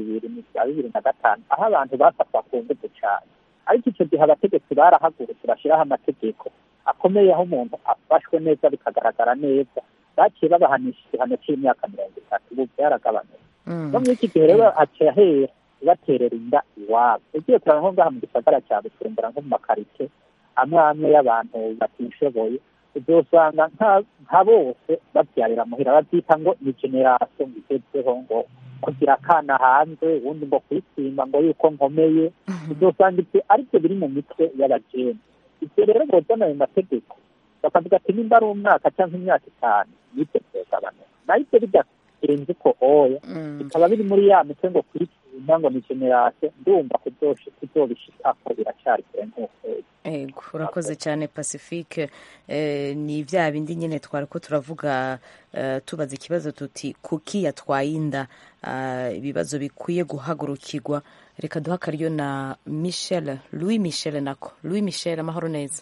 2025 aho abantu bafatwa ku ngufu cyane, ariko icyo gihe abategetsi barahagurutse bashyiraho amategeko akomeye aho umuntu afashwe neza bikagaragara neza, baciye babahanisha igihano cy'imyaka 30. Ubu byaragabanutse. No muri iki gihe rero haciye ahera baterera inda iwabo. Ugiye kureba nko ngaha mu gisagara cya Bujumbura nko mu makarite amwe y'abantu batishoboye, uzosanga nka bose babyarira muhira, babyita ngo ni generasiyo igezweho, ngo kugira akana hanze, ubundi ngo kwitsimba ngo yuko nkomeye. Uzosanga ibyo aribyo biri mu mitwe y'abajene. Ibyo rero bozana ayo mategeko bakavuga ati nimba ari umwaka cyangwa imyaka 5 n'ibyo byogabanuka, nayo ibyo bidarenze uko oya bikaba biri muri ya mitwe ngo kwitsimba ngo ni generasiyo. Ndumva kuzobishikako biracyari kure nk'ukwezi. Ego, urakoze cyane Pacifique. Ni vya bindi nyine twari ko turavuga, tubaza ikibazo tuti kuki yatwaye inda, ibibazo bikwiye guhagurukirwa. Reka duha akaryo na Louis Michel, amahoro neza.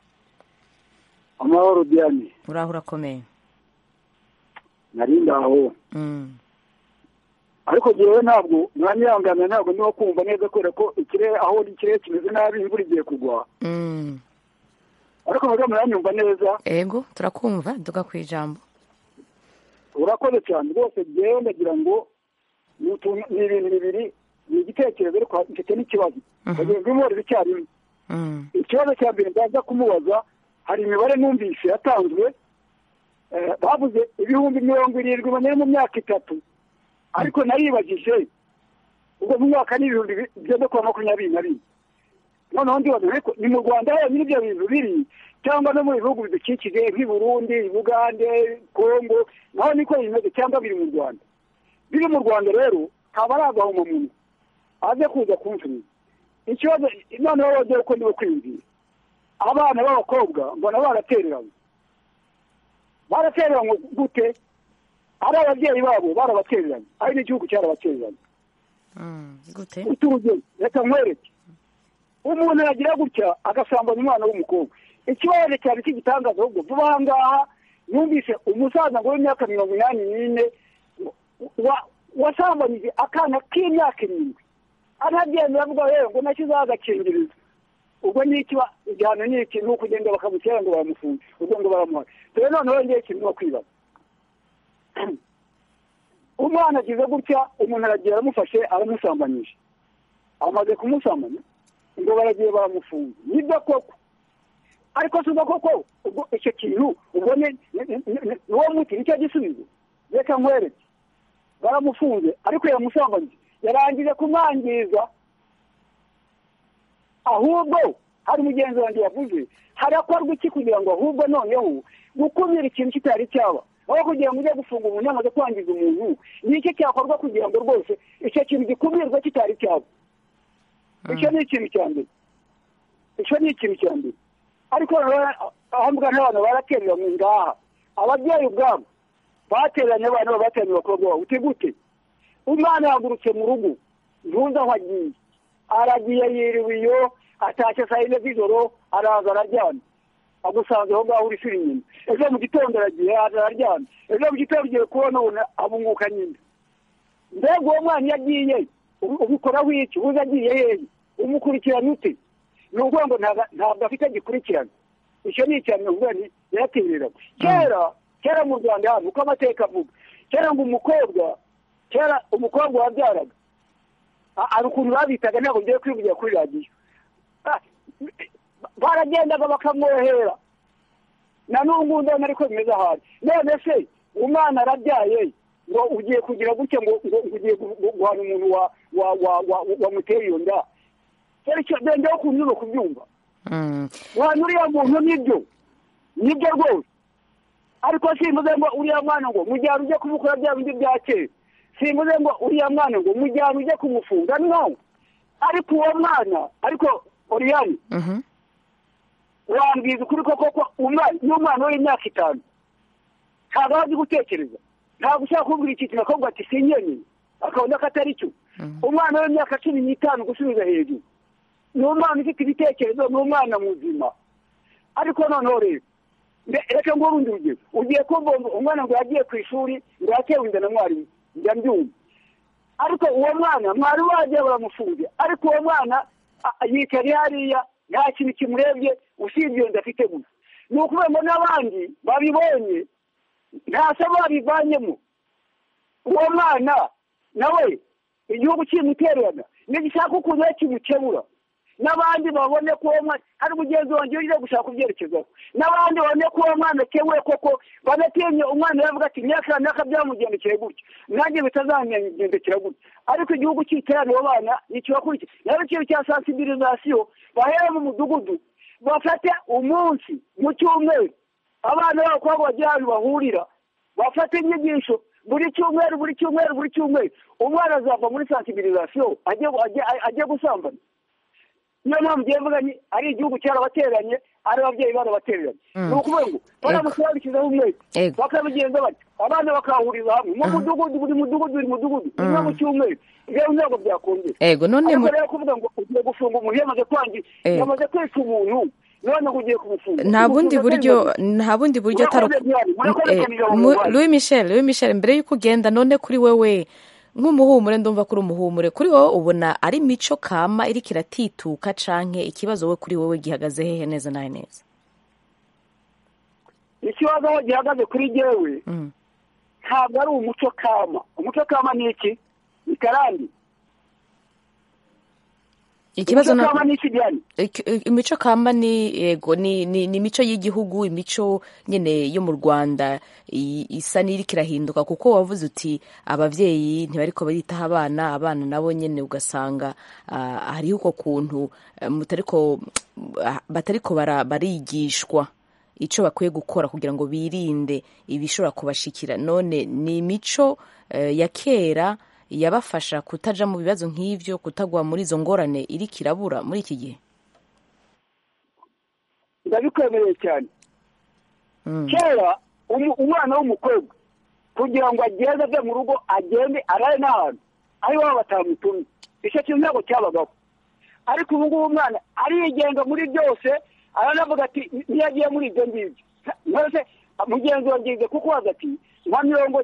Amahoro Diane. Uraho urakomeye? Narinda aho. Ariko jewe ntabwo mwanyangana, ntabwo niho kumva neza kubera ko ikirere aho ikirere kimeze nabi, imvura igiye kugwa. Ariko ntabwo mwanyumva neza. Ego, turakumva, duga ku ijambo. Urakoze cyane rwose. Jewe ndagira ngo ni ibintu bibiri, ni igitekerezo ariko mfite n'ikibazo. Ndagira ngo imore bicyarimo. Ikibazo cya mbere ndaza kumubaza, hari imibare numvise yatanzwe, bavuze 70,000 mu myaka 3, ariko naribagije ubwo mu mwaka ni 2022. Noneho ndibaza ariko ni mu Rwanda honyine ibyo bintu biri, cyangwa no mu bihugu bidukikije nk'i Burundi, Uganda, Congo naho niko bimeze, cyangwa biri mu Rwanda? Biri mu Rwanda rero haba ari agahomamunwa aze kuza kumvira ikibazo. Noneho bagiye uko ndiwe kwiyumvira abana b'abakobwa mbona baratereranywe gute? Ari ababyeyi babo barabatereranye, ari n'igihugu cyarabatereranye. Gute? Uturugero reka nkwereke. Umuntu yagira gutya agasambanya umwana w'umukobwa, ikibazo cyari kigitangaza ahubwo vuba aha ngaha numvise umusaza ngo w'imyaka 84 wasambanyije akana k'imyaka 7, aragenda avuga yewe ngo nashyizeho agakingirizo. Ubwo ni ikiba igihano ni iki? Ni ukugenda bakamutera ngo baramufunga, ubwo ngo baramuha. Rero noneho ngiye ikintu no kwibaza, umwana agize gutya, umuntu aragiye aramufashe aramusambanyije, amaze kumusambanya ngo baragiye baramufunga. Nibyo koko, ariko si koko ubwo icyo kintu ubone niwo muti, nicyo gisubizo? Reka nkwereke, baramufunze ariko yamusambanyije, yarangije kumwangiza. Ahubwo hari mugenzi wanjye yavuze, harakorwa iki kugira ngo ahubwo noneho gukumira ikintu kitari cyaba, aho kugira ngo ujye gufunga umuntu yamaze kwangiza umuntu? Ni iki cyakorwa kugira ngo rwose icyo kintu gikumirwe kitari cyaba? Icyo ni ikintu cya mbere. Ariko ahambwa n'abantu baratereranywe ngaha, ababyeyi ubwabo batereranye abana, batereranye abakobwa babo. Uti gute? Umwana yagurutse mu rugo, ntunze aho agiye, aragiye yiriwe iyo, atashye saa 4 z'ijoro, araza araryamye, agusanze aho ngaho uri suri nyina. Ejo mu gitondo aragiye araryamye, ejo mu gitondo ugiye kubona ubona abunguka nyina. Mbega uwo mwana yagiye ubikoraho iki? Uza agiye hehe? Umukurikirana ute? Ni ukuvuga ngo ntabwo afite gikurikirana. Icyo ni icyane uvuga ni yaratereraga. Kera mu Rwanda hano uko amateka avuga, kera ngo umukobwa kera umukobwa wabyaraga hari ukuntu babitaga, ntabwo ngiye kwivugira kuri radiyo, baragendaga bakamwohera, na n'ubu ndabona ariko bimeze ahari. none se umwana arabyaye ngo ugiye kugira gutya ngo ugiye guhana umuntu wamutera iyo nda, bendeho ukuntu uri kubyumva. guhana uriya muntu nibyo rwose, ariko simvuze ngo uriya mwana ngo mujyana ujye kumukora bya bindi bya kera, simvuze ngo uriya mwana ngo mujyana ujye kumufunga, no. ariko uwo mwana, ariko Oriane, wambwiza ukuri koko n'umwana w'imyaka 5 ntabwo azi gutekereza, ntabwo ushaka kubwira ikintu akabwira ati sinyene, akabona ko atari cyo. umwana w'imyaka 15 gusubiza hejuru ni umwana ufite ibitekerezo, ni umwana muzima. ariko noneho rero reka ngo urundi rugero, ugiye kumva umwana ngo yagiye ku ishuri ngo yatewe inda na mwarimu, njya mbyumva, ariko uwo mwana mwari wagiye baramufunze, ariko uwo mwana yicaye hariya nta kintu kimurebye usibye iyo nda afite gusa. ni ukuvuga ngo n'abandi babibonye nta saba babivanyemo. uwo mwana nawe igihugu kimutererana nigishaka ukuntu kimukebura, n'abandi babone ko uwo mwana hari mugenzi wanjye uje gushaka kubyerekezaho, n'abandi babone ko uwo mwana akemuye koko, banatenye umwana yavuga ati nyaka byamugendekeye gutya, nanjye bitazangendekera gutya. ariko igihugu cyiterana abo bana ikibakurikira nayo ikintu cya sensibilisation, bahere mu mudugudu bafate umunsi mu cyumweru, abana b'abakobwa bagira ahantu bahurira, bafate inyigisho buri cyumweru, umwana azava muri sensibilisation ajye gusambana. niyo mpamvu ngiye mvuga ni ari igihugu cyarabateranye, ari ababyeyi barabateranye. ni ukuvuga ngo baramusobanukizaho umwete, bakabigenza bati abana bakahuriza hamwe mu mudugudu, buri mudugudu rimwe mu cyumweru, rero ntabwo byakongera. ariko rero kuvuga ngo ugiye gufunga umuntu yamaze kwica umuntu, none ngo ugiye kumufunga, nta bundi buryo atari Louis Michel, mbere y'uko ugenda, none kuri wewe nk'umuhumure, ndumva kuri umuhumure, kuri wowe ubona ari mico kama iriko iratituka canke ikibazo we kuri wowe gihagaze hehe neza na neza? ikibazo aho gihagaze kuri jewe ntabwo ari umuco kama. umuco kama ni iki? ni karandi. ikibazo imico kama ni yego ni imico y'igihugu, imico nyene yo mu Rwanda isa n'iriko irahinduka, kuko wavuze uti abavyeyi ntibariko baritaho abana nabo nyene ugasanga hariho uko kuntu batariko barigishwa ico bakwiye gukora kugira ngo birinde ibishobora kubashikira. none ni imico ya kera yabafasha kutaja mu bibazo nk'ivyo, kutagwa muri izo ngorane iri kirabura muri iki gihe? ndabikwemereye cyane. kera umwana w'umukobwa kugira ngo agende ave mu rugo, agende arare n'ahantu ari waba batamutumye, icyo kintu ntabwo cyabagaho. ariko ubu ngubu umwana arigenga muri byose, aranavuga ati niyo agiye muri ibyo ngibyo. nose mugenzi wangize kuko hagati nka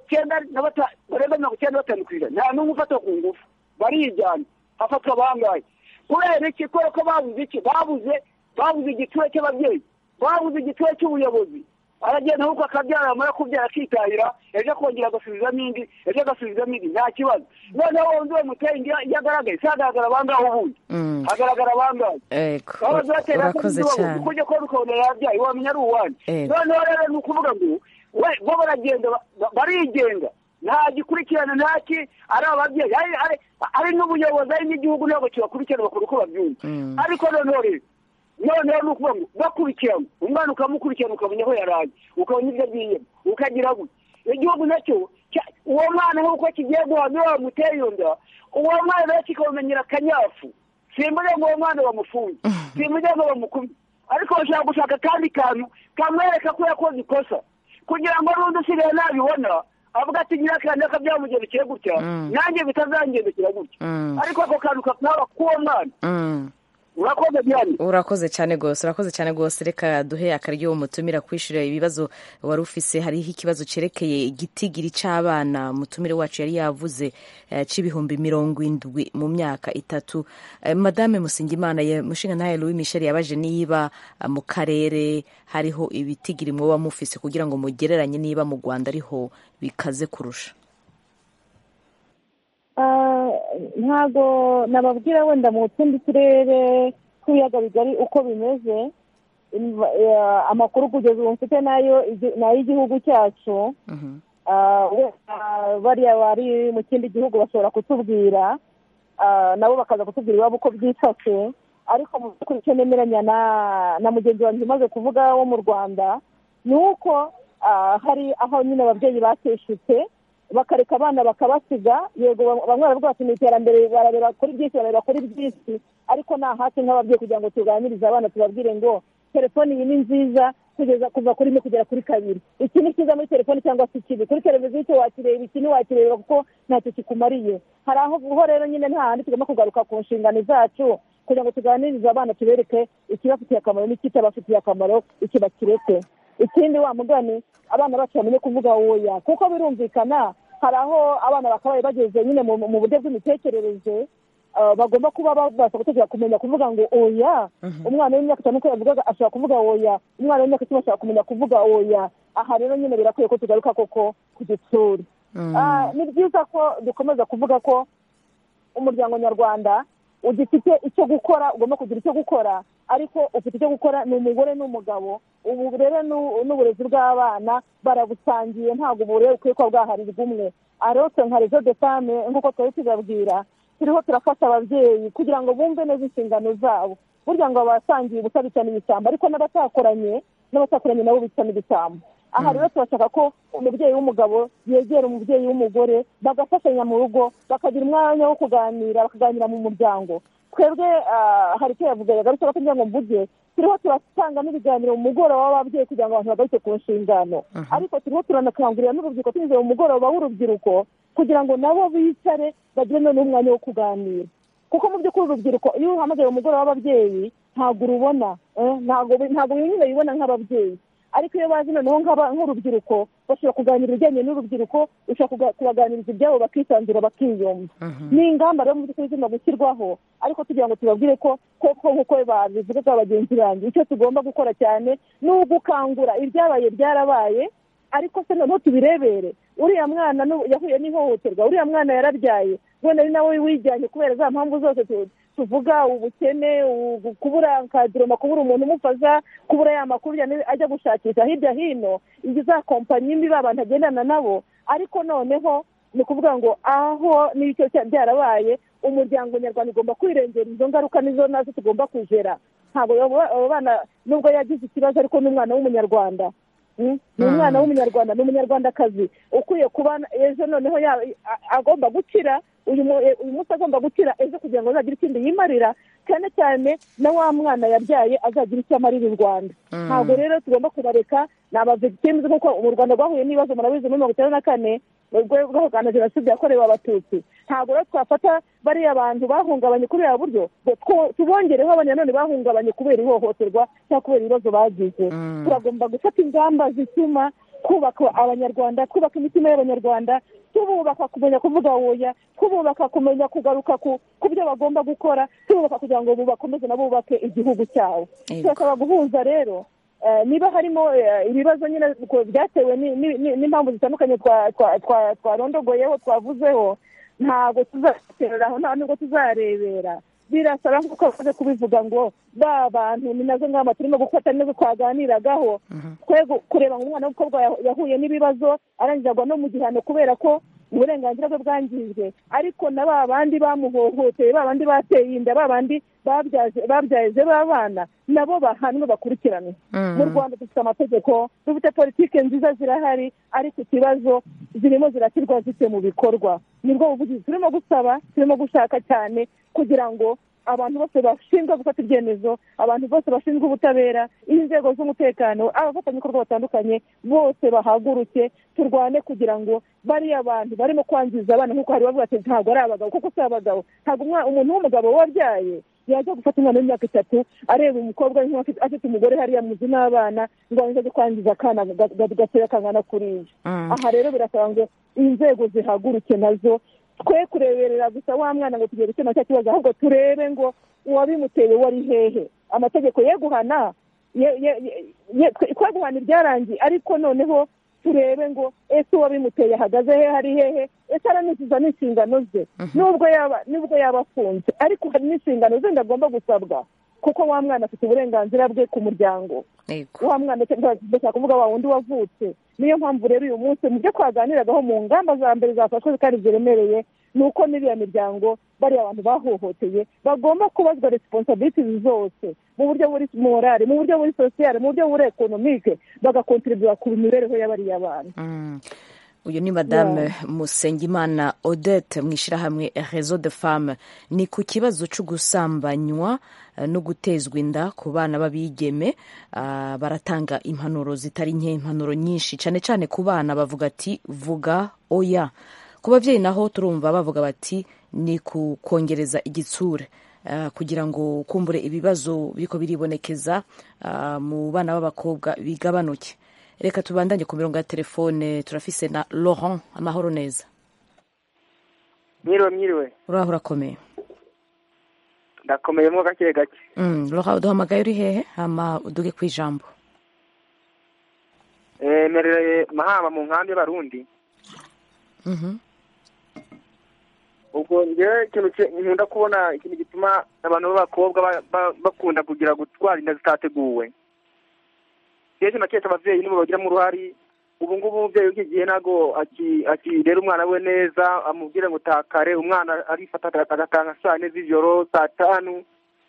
95% nta n'umwe ufata ku ngufu, barijyana hafatwa bangaye. kubera iki? ko babuze iki? babuze igituwe cy'ababyeyi, babuze igituwe cy'ubuyobozi. aragenda ahubwo akabyara, amara kubyara akitahira, ejo akongera agasubizamo indi, nta kibazo. noneho wundi we muteye iyo agaragaye si hagaragara bangahe ubundi, hagaragara bangahe. urakoze cyane. kujya kubona ukabona yabyaye wamenya ari uwanjye. noneho rero ni ukuvuga ngo bo baragenda barigenga, nta gikurikirana, ntaki ari ababyeyi, ari n'ubuyobozi, ari n'igihugu ntabwo kibakurikirana bakora uko babyumva. ariko noneho rero ni ukuvuga ngo bakurikirana umwana, ukamukurikirana ukamenya aho yaraye, ukabona ibyo agiyemo, ukagira gutya. igihugu nacyo uwo mwana nk'uko kigiye guhamya wamuteye iyo nda, uwo mwana rero kikawumenyera akanyafu. simbuze ngo uwo mwana bamufunge, simbuze ngo bamukubye, ariko bashaka gushaka kandi kantu kamwereka ko yakoze ikosa, kugira ngo n'undi usigaye nabibona avuga ati nyirakandi byamugendekeye gutya, nanjye bitazangendekera gutya. ariko ako kantu kakaba k'uwo mwana. urakoze cyane rwose. reka duhe akaryo umutumira kwishura ibibazo wari ufise. hariho ikibazo cerekeye igitigiri c'abana mutumire wacu yari yavuze c'ibihumbi 70 mu myaka 3. Madame Musingimana mushinga ntaye Louis Michel yabaje niba mu karere hariho ibitigiri mwoba mufise kugira ngo mugereranye niba mu Rwanda ariho bikaze kurusha. ntabwo nababwira wenda mu tundi turere tw'ibiyaga bigari uko bimeze. Amakuru kugeza ubu mfite nayo ni ay'igihugu cyacu. Bariya bari mu kindi gihugu bashobora kutubwira, nabo bakaza kutubwira iwabo uko byifashe. Ariko mu by'ukuri icyo nemeranya na mugenzi wanjye umaze kuvuga wo mu Rwanda ni uko hari aho nyine ababyeyi bateshutse bakareka abana bakabasiga. Yego bamwe baravuga bati ni iterambere, barareba kuri byinshi, barareba kuri byinshi, ariko nta hasi nk'ababyeyi kugira ngo tuganirize abana tubabwire ngo telefoni iyi ni nziza kugeza kuva kuri 1 kugera kuri 2. Iki ni cyiza muri telefoni cyangwa se ikibi. Kuri televiziyo icyo wakireba, iki ntiwakireba kuko ntacyo kikumariye. Hari aho rero nyine nta handi tugomba kugaruka ku nshingano zacu kugira ngo tuganirize abana, tubereke ikibafitiye akamaro n'ikitabafitiye akamaro, iki bakireke. Ikindi wa mugani, abana bacu bamenye kuvuga oya, kuko birumvikana hari aho abana bakabaye bageze nyine mu buryo bw'imitekerereze, bagomba kuba babasha gutegura kumenya kuvuga ngo oya. Umwana w'imyaka 5 ko yavugaga ashobora kuvuga oya, umwana w'imyaka 10 ashobora kumenya kuvuga oya. Aha rero nyine birakwiye ko tugaruka koko ku gitsuri. Ni byiza ko dukomeza kuvuga ko umuryango nyarwanda ugifite icyo gukora, ugomba kugira icyo gukora, ariko ufite icyo gukora ni umugore n'umugabo. Ubu rero n'uburezi bw'abana barabusangiye, ntabwo uburere bukwiye kuba bwaharirwa umwe. Arotse nka rezo de fame nk'uko twari tubabwira, turiho turafasha ababyeyi kugira ngo bumve neza inshingano zabo. Burya ngo abasangiye ubusa bicana ibisambo, ariko n'abatakoranye nabo bicana ibisambo. Aha rero turashaka ko umubyeyi w'umugabo yegera umubyeyi w'umugore, bagafashanya mu rugo, bakagira umwanya wo kuganira, bakaganira mu muryango. Twebwe hari icyo yavuga yagarutse kugira ngo mvuge, turiho turatanga n'ibiganiro mu mugoroba w'ababyeyi kugira ngo abantu bagaruke ku nshingano. Ariko turiho turanakangurira n'urubyiruko tunyuze mu mugoroba w'urubyiruko kugira ngo nabo bicare bagire n'umwanya wo kuganira. Kuko mu by'ukuri urubyiruko iyo uhamagaye umugoroba w'ababyeyi ntabwo urubona, ntabwo nyine bibona nk'ababyeyi. Ariko iyo bazi noneho nk'urubyiruko bashobora kuganira ibijyanye n'urubyiruko, ushobora kubaganiriza ibyabo bakisanzura bakiyumva. Ni ingamba rero mu by'ukuri zigomba gushyirwaho, ariko tugira ngo tubabwire ko nk'uko babivuga bagenzi banjye, icyo tugomba gukora cyane ni ugukangura. Ibyabaye byarabaye, ariko se noneho tubirebere. Uriya mwana yahuye n'ihohoterwa, uriya mwana yarabyaye, wenda ari nawe wijyanye kubera za mpamvu zose tuvuga, ubukene, kubura nkaduroma, kubura umuntu umufasha, kubura ya makuru ajya gushakisha hirya hino, za kompanyi mbi abantu agendana nabo. Ariko noneho ni ukuvuga ngo aho n'icyo byarabaye, umuryango nyarwanda ugomba kwirengera izo ngaruka, nizo nazo tugomba kugera. Ntabwo abo bana nubwo yagize ikibazo, ariko n'umwana w'umunyarwanda, ni umwana w'umunyarwanda, ni umunyarwandakazi ukwiye kuba ejo noneho agomba gukira. Uyu munsi agomba gukira ejo kugira ngo azagire ikindi yimarira, cyane cyane na wa mwana yabyaye azagira icyo amarira u Rwanda. Ntabwo rero tugomba kubareka. Ni abavigitimizi nk'uko mu Rwanda rwahuye n'ibibazo murabizi muri 1994 rwahugana jenoside yakorewe Abatutsi. Ntabwo rero twafata bariya bantu bahungabanye kuri ya buryo tubongereho abanyanone bahungabanye kubera ihohoterwa cyangwa kubera ibibazo bagize. Turagomba gufata ingamba zituma kubaka abanyarwanda, kubaka imitima y'abanyarwanda, tububaka kumenya kuvuga oya, tububaka kumenya kugaruka ku byo bagomba gukora, tububaka kugira ngo bakomeze nabo bubake igihugu cyabo. Turasaba guhuza rero, niba harimo ibibazo nyine byatewe n'impamvu zitandukanye twarondogoyeho, twavuzeho, ntabwo tuzatereraho, nta nubwo tuzarebera. Birasaba nk'uko bavuze kubivuga ngo ba bantu ni nazo ngamba turimo gufata, nizo twaganiragaho. Kureba ngo umwana w'umukobwa yahuye n'ibibazo arangizagwa no mu gihano kubera ko uburenganzira bwe bwangijwe, ariko na ba bandi bamuhohoteye, ba bandi bateye inda, ba bandi babyaje b'abana, nabo bahanwe bakurikiranwe. Mu Rwanda dufite amategeko, dufite politiki nziza zirahari, ariko ikibazo zirimo zirashyirwa zite mu bikorwa. Nibwo buvugizi turimo gusaba, turimo gushaka cyane kugira ngo abantu bose bashinzwe gufata ibyemezo, abantu bose bashinzwe ubutabera, inzego z'umutekano, abafatanyabikorwa batandukanye bose bahaguruke, turwane kugira ngo bariya abantu barimo kwangiza abana, nk'uko hari bavuga ati ntabwo ari abagabo, kuko si abagabo. Ntabwo umuntu w'umugabo wabyaye yajya gufata umwana w'imyaka 3 areba umukobwa afite umugore hariya muzi n'abana ngo aze kwangiza akana gatera kangana kuriya. Aha rero birasaba ngo inzego zihaguruke nazo, twe kureberera gusa wa mwana ngo tugere icyo nacyo kibazo, ahubwo turebe ngo uwabimuteye wari hehe. Amategeko yeguhana kweguhana ibyarangiye, ariko noneho turebe ngo ese uwabimuteye ahagaze he, hari hehe, ese aranicuza n'inshingano ze. nubwo yaba afunze ariko hari n'inshingano ze agomba gusabwa, kuko wa mwana afite uburenganzira bwe ku muryango. wa mwana ndashaka kuvuga wa wundi wavutse. niyo mpamvu rero uyu munsi mu byo twaganiragaho mu ngamba za mbere zafashwe kandi ziremereye, ni uko n'iriya miryango bariya abantu bahohoteye bagomba kubazwa responsibilities zose, mu buryo buri morale, mu buryo buri sociale, mu buryo buri economique, bagakontribua ku mibereho y'abariya bantu. uyu ni madame Musengimana Odette mu ishyirahamwe Réseau de Femmes. Ni ku kibazo cyo gusambanywa no gutezwa inda ku bana b'abigeme. Baratanga impanuro zitari nke, impanuro nyinshi, cyane cyane ku bana bavuga ati vuga oya. Ku babyeyi naho turumva bavuga bati ni kongereza igitsure, kugira ngo kumbure ibibazo biriko biribonekeza mu bana b'abakobwa bigabanuke. Reka tubandanye ku mirongo ya telefone. Turafise na Laurent. Amahoro neza. Mwiriwe. Uraho urakomeye? Ndakomeyemo gake gake. Laurent, uduhamagaye uri hehe? Hama uduge ku ijambo. Mereye Mahama mu nkambi y'Abarundi. Ubwo ngewe ikintu nkunda kubona, ikintu gituma abantu b'abakobwa bakunda kugira gutwara inda zitateguwe. Kenshi na kenshi abavyeyi nibo bagiramo uruhari. Ubu ngubu umuvyeyi w'iki gihe ntago akirera umwana we neza, amubwire ngo takare, umwana arifata agatanga saa 4 z'ijoro, saa 5.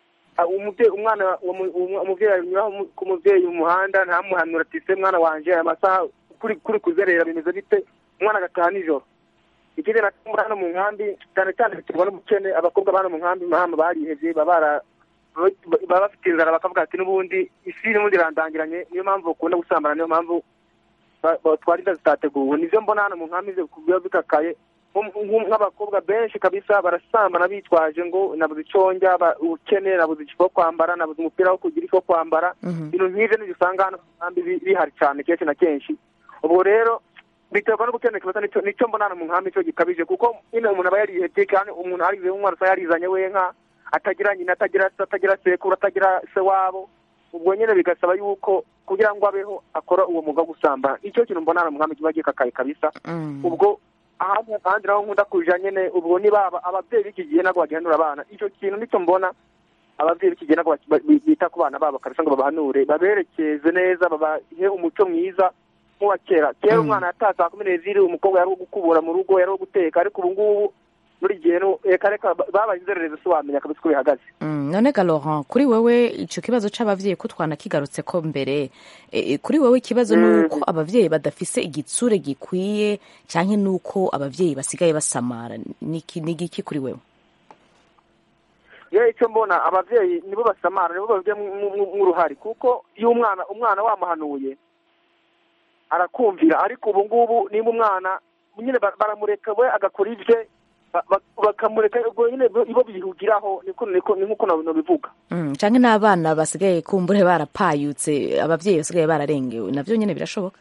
Umuvyeyi anyura ku muvyeyi mu muhanda ntamuhanura ati se mwana wanje aya masaha kuri kuzerera bimeze bite, umwana agataha nijoro. Ikindi nakumva hano mu nkambi cyane cyane biterwa n'ubukene. Abakobwa bano mu nkambi Mahama barihevye, baba bafite inzara, bakavuga ati n'ubundi isi n'ubundi irandangiranye, niyo mpamvu bakunda gusambana, niyo mpamvu batwara inda zitateguwe. Nivyo mbona hano mu nkambi kubiba bikakaye. Nk'abakobwa benshi kabisa barasambana bitwaje ngo nabuze iconja, ubukene, nabuze ikipo kwambara, nabuze umupira wo kugira icyo kwambara. Ibintu nk'ivyo nibisanga hano mu nkambi bihari cyane kenshi na kenshi. Ubwo rero biterwa n'ubukene kabisa, nico mbona hano mu nkambi cyo gikabije, kuko ino umuntu aba yarihebye, kandi umuntu arize umwana sa yarizanye we nka atagira nyina, atagira sekuru, atagira se wabo. Ubwo nyine bigasaba yuko kugira ngo abeho akora uwo mwuga gusamba. Icyo kintu mbona hano mu nkambi kiba gikakaye kabisa. Ubwo ahandi naho nkunda kuja nyene, ubwo niba abavyeyi b'iki gihe nabo bagihanura abana, icyo kintu nicyo mbona abavyeyi b'iki gihe nabo bita ku bana babo kabisa, ngo babahanure, baberekeze neza, babahe umuco mwiza nk'uwa kera. Kera umwana yataha saa 12 umukobwa yari gukubura mu rugo, yari guteka, ariko ubu ngubu muri gihe reka babaye inzererezi so wamenya kabisa ko bihagaze. None ga Laurent, kuri wewe ico kibazo c'abavyeyi ko twanakigarutse ko mbere, kuri wewe ikibazo nuko abavyeyi badafise igitsure gikwiye, canke nuko abavyeyi basigaye basamara? Niki kuri wewe? Icyo mbona abavyeyi nibo basamara, nibo bavuye mu ruhari, kuko iyo umwana wamuhanuye arakumvira. Ariko ubu ngubu niba umwana nyine baramureka we agakora ivye, bakamureka ubwo nyine ibo bihugiraho, niko nabivuga. Canke n'abana basigaye kumbure barapayutse, abavyeyi basigaye bararengewe, navyo nyine birashoboka.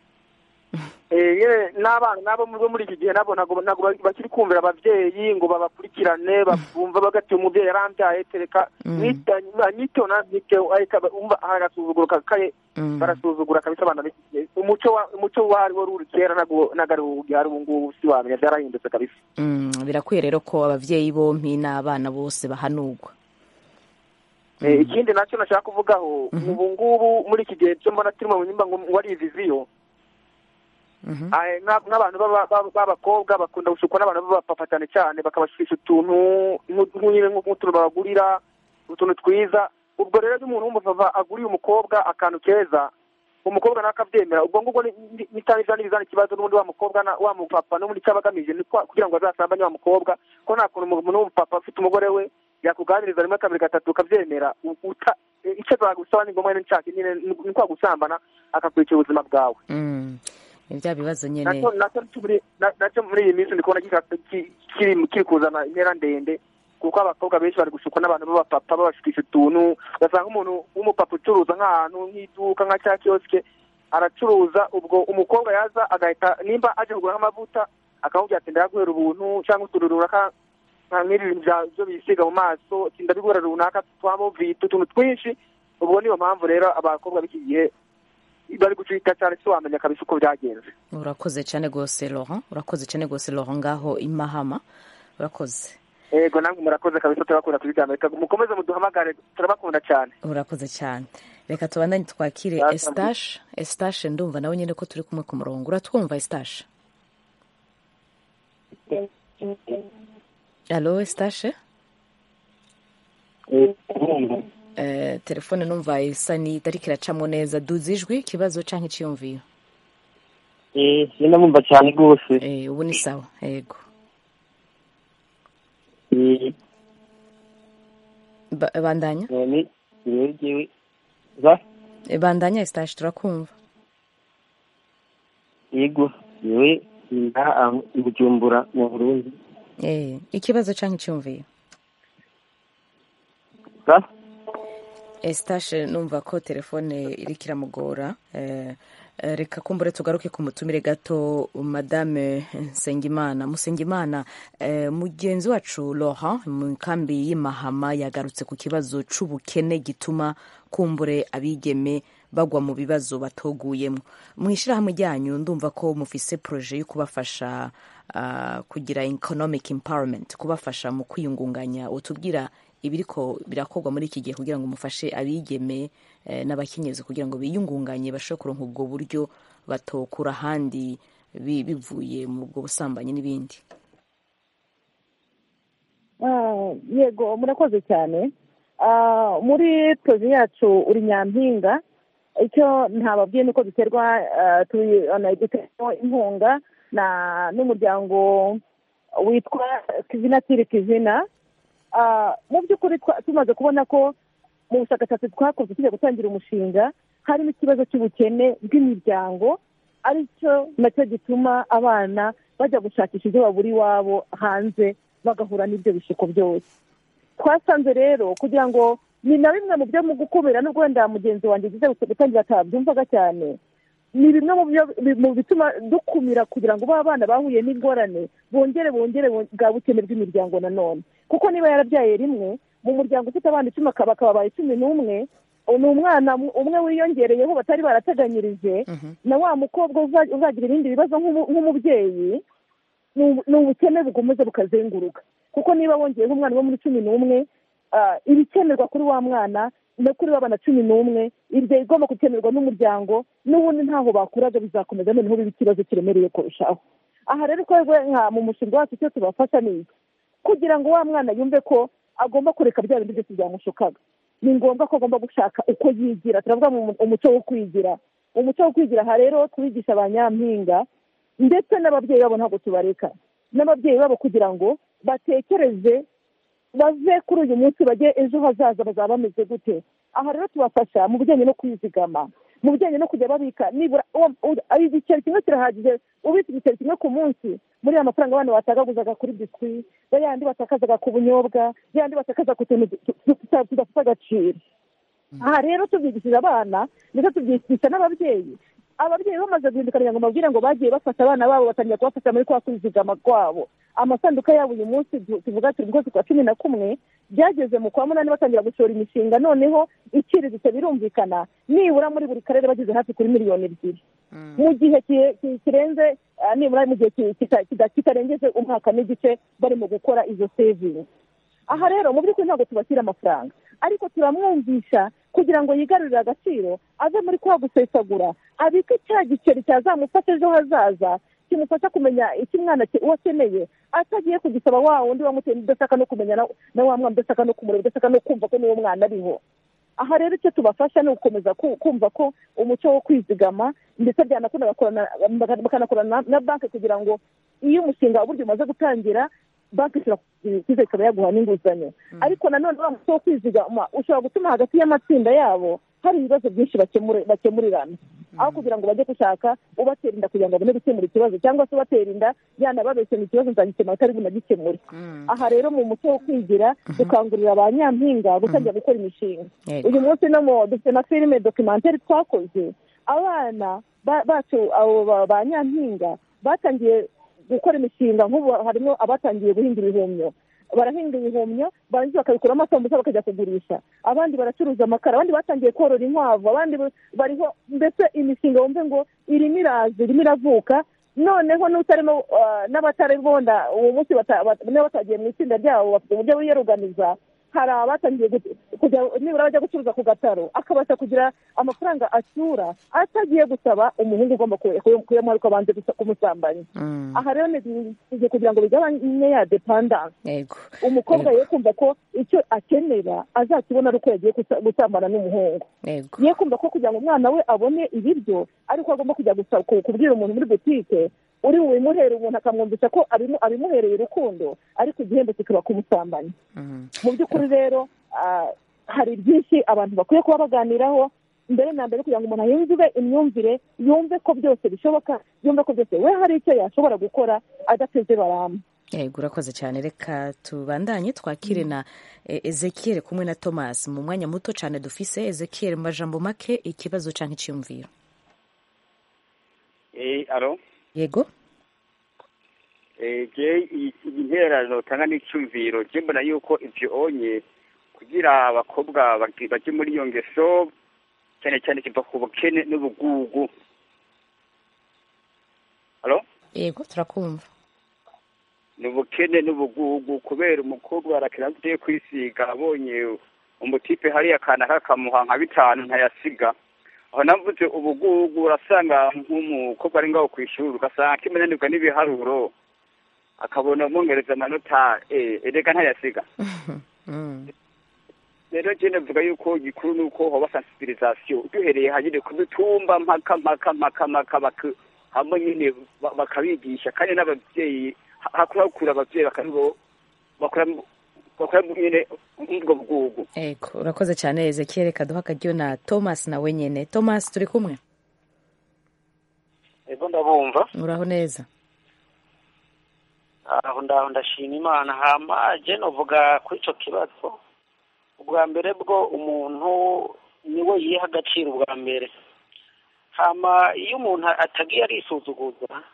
N'abana nabo muri iki gihe nabo ntago bakiri kumvira abavyeyi ngo babakurikirane, bumva bagati umuvyeyi yarambyaye tereka nyito umva agasuzuguro kakaye, barasuzugura kabisa abana. Umuco wari uri kera nagari ugihari ubu ngubu si wamenya, byarahindutse kabisa. Birakwiye rero ko abavyeyi bompi n'abana bose bahanurwa. Ikindi nacyo nashaka kuvugaho, ubu ngubu muri iki gihe cyo mbona turimo mu nyimba ngo wari viziyo, nk'abantu b'abakobwa bakunda gushukwa n'abantu b'abapapa cyane cyane, bakabashikisha utuntu nk'utuntu babagurira, utuntu twiza. Ubwo rero iyo umuntu w'umupapa aguriye umukobwa akantu keza, umukobwa nakabyemera, ubwo ngubwo n'ibizana ikibazo n'ubundi wa mukobwa wa mupapa n'ubundi cyabagamije kugira ngo azasambanye wa mukobwa, ko nta kuntu umuntu w'umupapa afite umugore we yakuganiriza rimwe kabiri gatatu ukabyemera, icyo bagusaba ni ngombwa n'inshaka nyine ni kwa gusambana akakurikira ubuzima bwawe. Ibya bibazo nyene nacyo muri iyi minsi ndikubona kiri kuzana intera ndende, kuko abakobwa benshi bari gushukwa n'abantu b'abapapa babashikisha utuntu. Ugasanga umuntu w'umupapa ucuruza nk'ahantu nk'iduka nka cya kioske aracuruza, ubwo umukobwa yaza agahita nimba aje kugura nk'amavuta akamubwira ati ndaguhera ubuntu, cyangwa utururura nk'ibintu byo bisiga mu maso, ndabigura runaka, twamo vitu utuntu twinshi. Ubwo niyo mpamvu rero abakobwa b'iki gihe bari gucika cyane si wamenya kabisa uko byagenze. urakoze cyane rwose Laurent ngaho imahama urakoze. Yego namwe murakoze kabisa, turabakunda kuri Amerika, mukomeze muduhamagare, turabakunda cyane. urakoze cyane. Reka tubandanye twakire Estache ndumva nawe nyine ko turi kumwe ku murongo. Uratwumva Estache? Allo Estache? Telefone numva isa ni itariki iracamo neza. Duza ijwi ikibazo canke iciyumviyo. Ndamumva cyane rwose. Ubu ni sawa. Yego. Bandanya? Bandanya Estache turakumva. Yego, yewe Bujumbura mu Burundi. Ikibazo canke iciyumviyo. Estache numva ko telefone iriko iramugora. Reka kumbure tugaruke ku mutumire gato Madame Musengimana. Mugenzi wacu Laurent mu kambi y'Imahama yagarutse ku kibazo c'ubukene gituma kumbure abigeme bagwa mu bibazo batoguyemo. Mwishirahamwe ryanyu ndumva ko mufise projet yo kubafasha kugira economic empowerment, kubafasha mu kwiyungunganya. Utubwira ibiriko birakorwa muri iki gihe kugira ngo mufashe abigeme n'abakenyezi kugira ngo biyungunganye bashobore kuronka ubwo buryo batokura ahandi bivuye mu bwo busambanyi n'ibindi. Yego murakoze cyane. Muri projet yacu uri Nyampinga, icyo ntababwiye nuko duterwa inkunga n'umuryango witwa Kizina Tiri Kizina. Mu by'ukuri tumaze kubona ko mu bushakashatsi twakoze tujya gutangira umushinga harimo ikibazo cy'ubukene bw'imiryango, aricyo nacyo gituma abana bajya gushakisha ibyo babura iwabo hanze bagahura n'ibyo bishuko byose. Twasanze rero kugira ngo ni na bimwe mu byo mu gukumira, n'ubwo wenda mugenzi wanjye agize gutangira atabyumvaga cyane, ni bimwe mu bituma dukumira kugira ngo ba bana bahuye n'ingorane bongere bwa bukene bw'imiryango nanone. Kuko niba yarabyaye rimwe mu muryango ufite abana 10 bakaba 11, ni umwana umwe wiyongereyeho batari barateganyirije, na wa mukobwa uzagira ibindi bibazo nk'umubyeyi, ni ubukene bugomeze bukazenguruka. Kuko niba wongeyeho umwana wo muri 11, ibikenerwa kuri wa mwana no kuri babana 11, ibyo igomba gukenerwa n'umuryango, n'ubundi ntaho bakuraga bizakomeza noneho biba ikibazo kiremereye kurushaho. Aha rero twebwe nka mu mushinga wacu cyo tubafasha ni kugira ngo wa mwana yumve ko agomba kureka bya bindi byose byamushukaga. Ni ngombwa ko agomba gushaka uko yigira. Turavuga mu umuco wo kwigira. Umuco wo kwigira aha rero tubigisha abanyampinga ndetse n'ababyeyi babo, ntabwo tubareka n'ababyeyi babo kugira ngo batekereze bave kuri uyu munsi bajye ejo hazaza bazaba bameze gute. Aha rero tubafasha mu bijyanye no kwizigama, mu bijyanye no kujya babika nibura igiceri kimwe kirahagije. Ubitse igiceri kimwe ku munsi, muri ya mafaranga abana batagaguzaga kuri biswi, yandi batakazaga ku bunyobwa, yandi batakaza ku tuntu tudafite agaciro. Aha rero tubyigishije abana ndetse tubyigisha n'ababyeyi. Ababyeyi bamaze guhindukana ngo babwire ngo bagiye bafasha abana babo, batangira kubafasha muri kwa kwizigama kwabo. Amasanduka yabo uyu munsi tuvuga turi rwose kwa 11 byageze mu kwa 8 batangira gushora imishinga, noneho iciriritse birumvikana nibura muri buri karere bageze hafi kuri 2 miliyoni. Mu gihe kirenze nibura mu gihe kitarengeje umwaka n'igice barimo gukora izo savings. Aha rero mu by'ukuri ntabwo tubashyira amafaranga, ariko turamwumvisha kugira ngo yigarurire agaciro, ave muri kwa gusesagura, abike cya giceri cyazamufasha ejo hazaza, kimufasha kumenya icyo umwana wakeneye, atagiye kugisaba wa wundi wamuteye udashaka no kumenya na wa mwana udashaka no kumureba, udashaka no kumva ko n'uwo mwana ariho. Aha rero icyo tubafasha ni ugukomeza kumva ko umuco wo kwizigama, ndetse bakanakorana na banki kugira ngo iyo umushinga uburyo umaze gutangira, banki ishobora ikaba yaguha n'inguzanyo. Ariko nanone wa muco wo kwizigama ushobora gutuma hagati y'amatsinda yabo hari ibibazo byinshi bakemurirana, aho kugira ngo bajye gushaka ubatera inda kugira ngo babone gukemura ikibazo, cyangwa se ubatera inda yanababeshye mu kibazo nzagikemura atari bunagikemure. Aha rero mu muco wo kwigira dukangurira abanyampinga gutangira gukora imishinga. Uyu munsi dufite na filime documentaire twakoze, abana bacu abo banyampinga batangiye gukora imishinga. Nk'ubu harimo abatangiye guhinga ibihumyo, barahinga ibihumyo barangiza bakabikuramo amasambusa bakajya kugurisha, abandi baracuruza amakara, abandi batangiye korora inkwavu, abandi bariho, mbese imishinga wumve ngo irimo iraza irimo iravuka. Noneho n'utarimo n'abataribonda uwo munsi niba batagiye mu itsinda ryabo bafite uburyo biyoruganiza, hari abatangiye kujya nibura bajya gucuruza ku gataro akabasha kugira amafaranga acyura atagiye gusaba umuhungu ugomba kuyamuha ariko abanze kumusambanya. Aha rero ni kugira ngo bigabanye ya dependance, umukobwa ye kumva ko icyo akenera azakibona ari uko yagiye gusambana n'umuhungu, ye kumva ko kugira ngo umwana we abone ibiryo ariko agomba kujya kubwira umuntu muri butike uri bubimuhere, umuntu akamwumvisha ko abimuhereye urukundo ariko igihembo kikaba kumusambanya. Mu by'ukuri rero hari byinshi abantu bakwiye kuba baganiraho mbere na mbere kugira ngo umuntu yumve imyumvire, yumve ko byose bishoboka, yumve ko byose we hari icyo yashobora gukora adateze barama. Yego, urakoze cyane. Reka tubandanye twakire na Ezekiel kumwe na Thomas mu mwanya muto cyane dufise. Ezekiel, mu majambo make, ikibazo cyangwa icyumviro. Alo. Yego. Intererano tanga n'icyumviro, je mbona yuko ivyo onye kugira abakobwa baje muri iyo ngeso cyane cyane kiva ku bukene n'ubugugu. Alo? Yego, turakumva. N'ubukene n'ubugugu, kubera umukobwa arakira agiye kwisiga abonye umutipe hariya akana kakamuha nka 5 ntayasiga. Aho navuze ubugugu, urasanga nk'umukobwa ari ngaho kwishuri ugasanga kimenanirwa n'ibiharuro akabona umwongereza amanota erega ntayasiga. Rero je navuga yuko gikuru nuko hoba sensibilisation duhereye hagire kudutumba mpaka hamwe nyine bakabigisha, kandi n'ababyeyi hakura ababyeyi bakora nyine ubwo bugugu. Ego, urakoze cyane Ezekiel. Reka duha akaryo na Thomas nawe nyene. Thomas, turi kumwe? Ego, ndabumva. Uraho neza? Aho ndashima Imana. Hama je novuga kuri ico kibazo, ubwa mbere bwo umuntu niwe yiha agaciro ubwa mbere. Hama iyo umuntu atagiye arisuzuguza,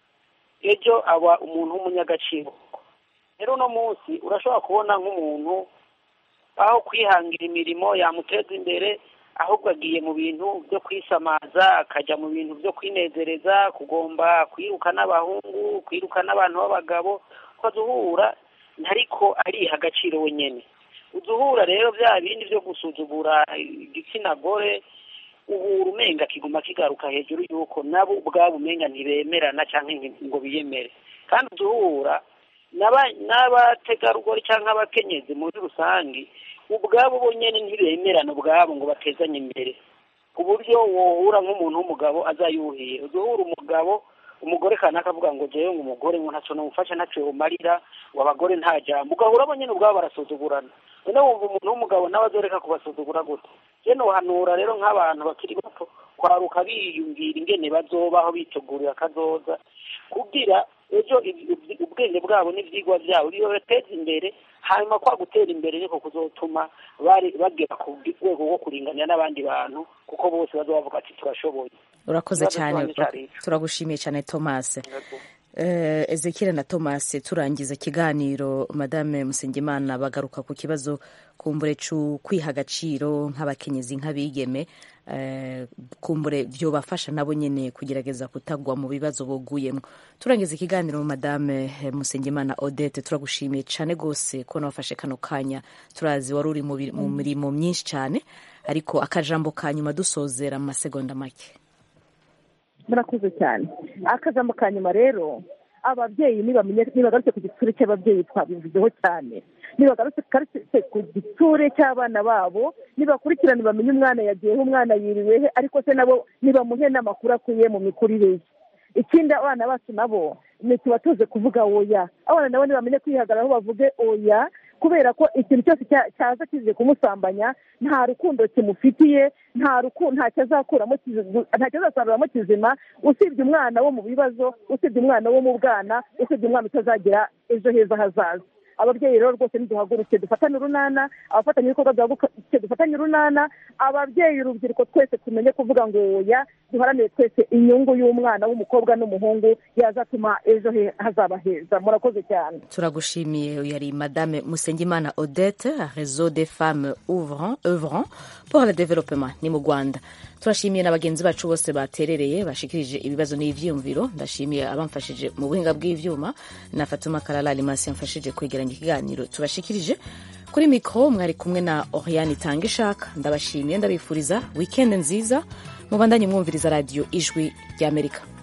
ejo aba umuntu w'umunyagaciro. Rero no munsi urashobora kubona nk'umuntu aho kwihangira imirimo yamuteza imbere, ahubwo agiye mu bintu byo kwisamaza, akajya mu bintu byo kwinezereza, kugomba kwiruka n'abahungu, kwiruka n'abantu b'abagabo, ukazuhura ntariko ariha agaciro wenyene. Uzuhura rero bya bindi byo gusuzugura igitsina gore, uhura umenga kiguma kigaruka hejuru yuko nabo ubwabo umenga ntibemerana canke ngo biyemere. Kandi uzuhura n'abategarugori cyangwa abakenyezi muri rusange ubwabo bonyene ntibemerana ubwabo ngo batezanye imbere, ku buryo wohura nk'umuntu w'umugabo azayuhiye. Uzuhura umugore kana akavuga ngo jewe ngo umugore ngo ntaco nomufasha ntaco yomarira, wabagore nta jambo, ugahura bonyene ubwabo barasuzugurana. None wumva umuntu w'umugabo nawe azoreka kubasuzugura gute? Je nohanura rero nk'abantu bakiri bato kwaruka biyumvira ingene bazobaho bitegurira kazoza, kugira ejo ubwenge bwabo n'ivyigwa byabo bibateza imbere, hanyuma kwa gutera imbere niko kuzotuma bagera ku rwego rwo kuringanira n'abandi bantu, kuko bose bazobavuga ati turashoboye. Urakoze cyane, turagushimiye cyane Thomas. Ezekiel na Thomas, turangiza ikiganiro Madame Musengimana bagaruka ku kibazo kumbure kwiha agaciro nk'abakenyezi nk'abigeme, kumbure byo bafasha nabo nyene kugerageza kutagwa mu bibazo boguyemo. Turangiza ikiganiro Madame Musengimana Odette, turagushimiye cyane gose ko nafashe kano kanya. Turazi wari uri mu mirimo myinshi cyane, ariko akajambo kanyuma dusozera mu masegonda make. Murakoze cyane. Akajambo kanyuma rero, ababyeyi nibagarutse ku gitsure cy'ababyeyi twabivuzeho cyane, nibagarutse ku gitsure cy'abana babo, nibakurikirane bamenye umwana yagiyeho, umwana yiriwehe, ariko se nabo nibamuhe n'amakuru akwiye mu mikurire ye. Ikindi abana bacu nabo ntitubatoze kuvuga oya, abana nabo nibamenye kwihagararaho bavuge oya, kubera ko ikintu cyose cyaza kije kumusambanya nta rukundo kimufitiye, ntacyo azasaruramo kizima, usibye umwana wo mu bibazo, usibye umwana wo mu bwana, usibye umwana utazagira ejo heza hazaza. ababyeyi rero rwose niduhagurutse dufatane urunana, abafatanyabikorwa duhagurutse dufatanye urunana, ababyeyi urubyiruko twese tumenye kuvuga ngo oya, duharanire twese inyungu y'umwana w'umukobwa n'umuhungu yazatuma ejo he hazaba heza. Murakoze cyane. Turagushimiye. Yari Madame Musengimana Odette, Réseau des femmes œuvrant pour le développement ni mu Rwanda. Turashimiye n'abagenzi bacu bose baterereye bashikirije ibibazo n'ivyumviro. Ndashimiye abamfashije mu buhinga bw'ivyuma na Fatuma Kalala Limasi yamfashije kwegeranya ikiganiro tubashikirije. Kuri mikro mwari kumwe na Oriane Tangishaka. Ndabashimiye, ndabifuriza weekend nziza, mubandanye mwumviriza radio Ijwi ry'Amerika.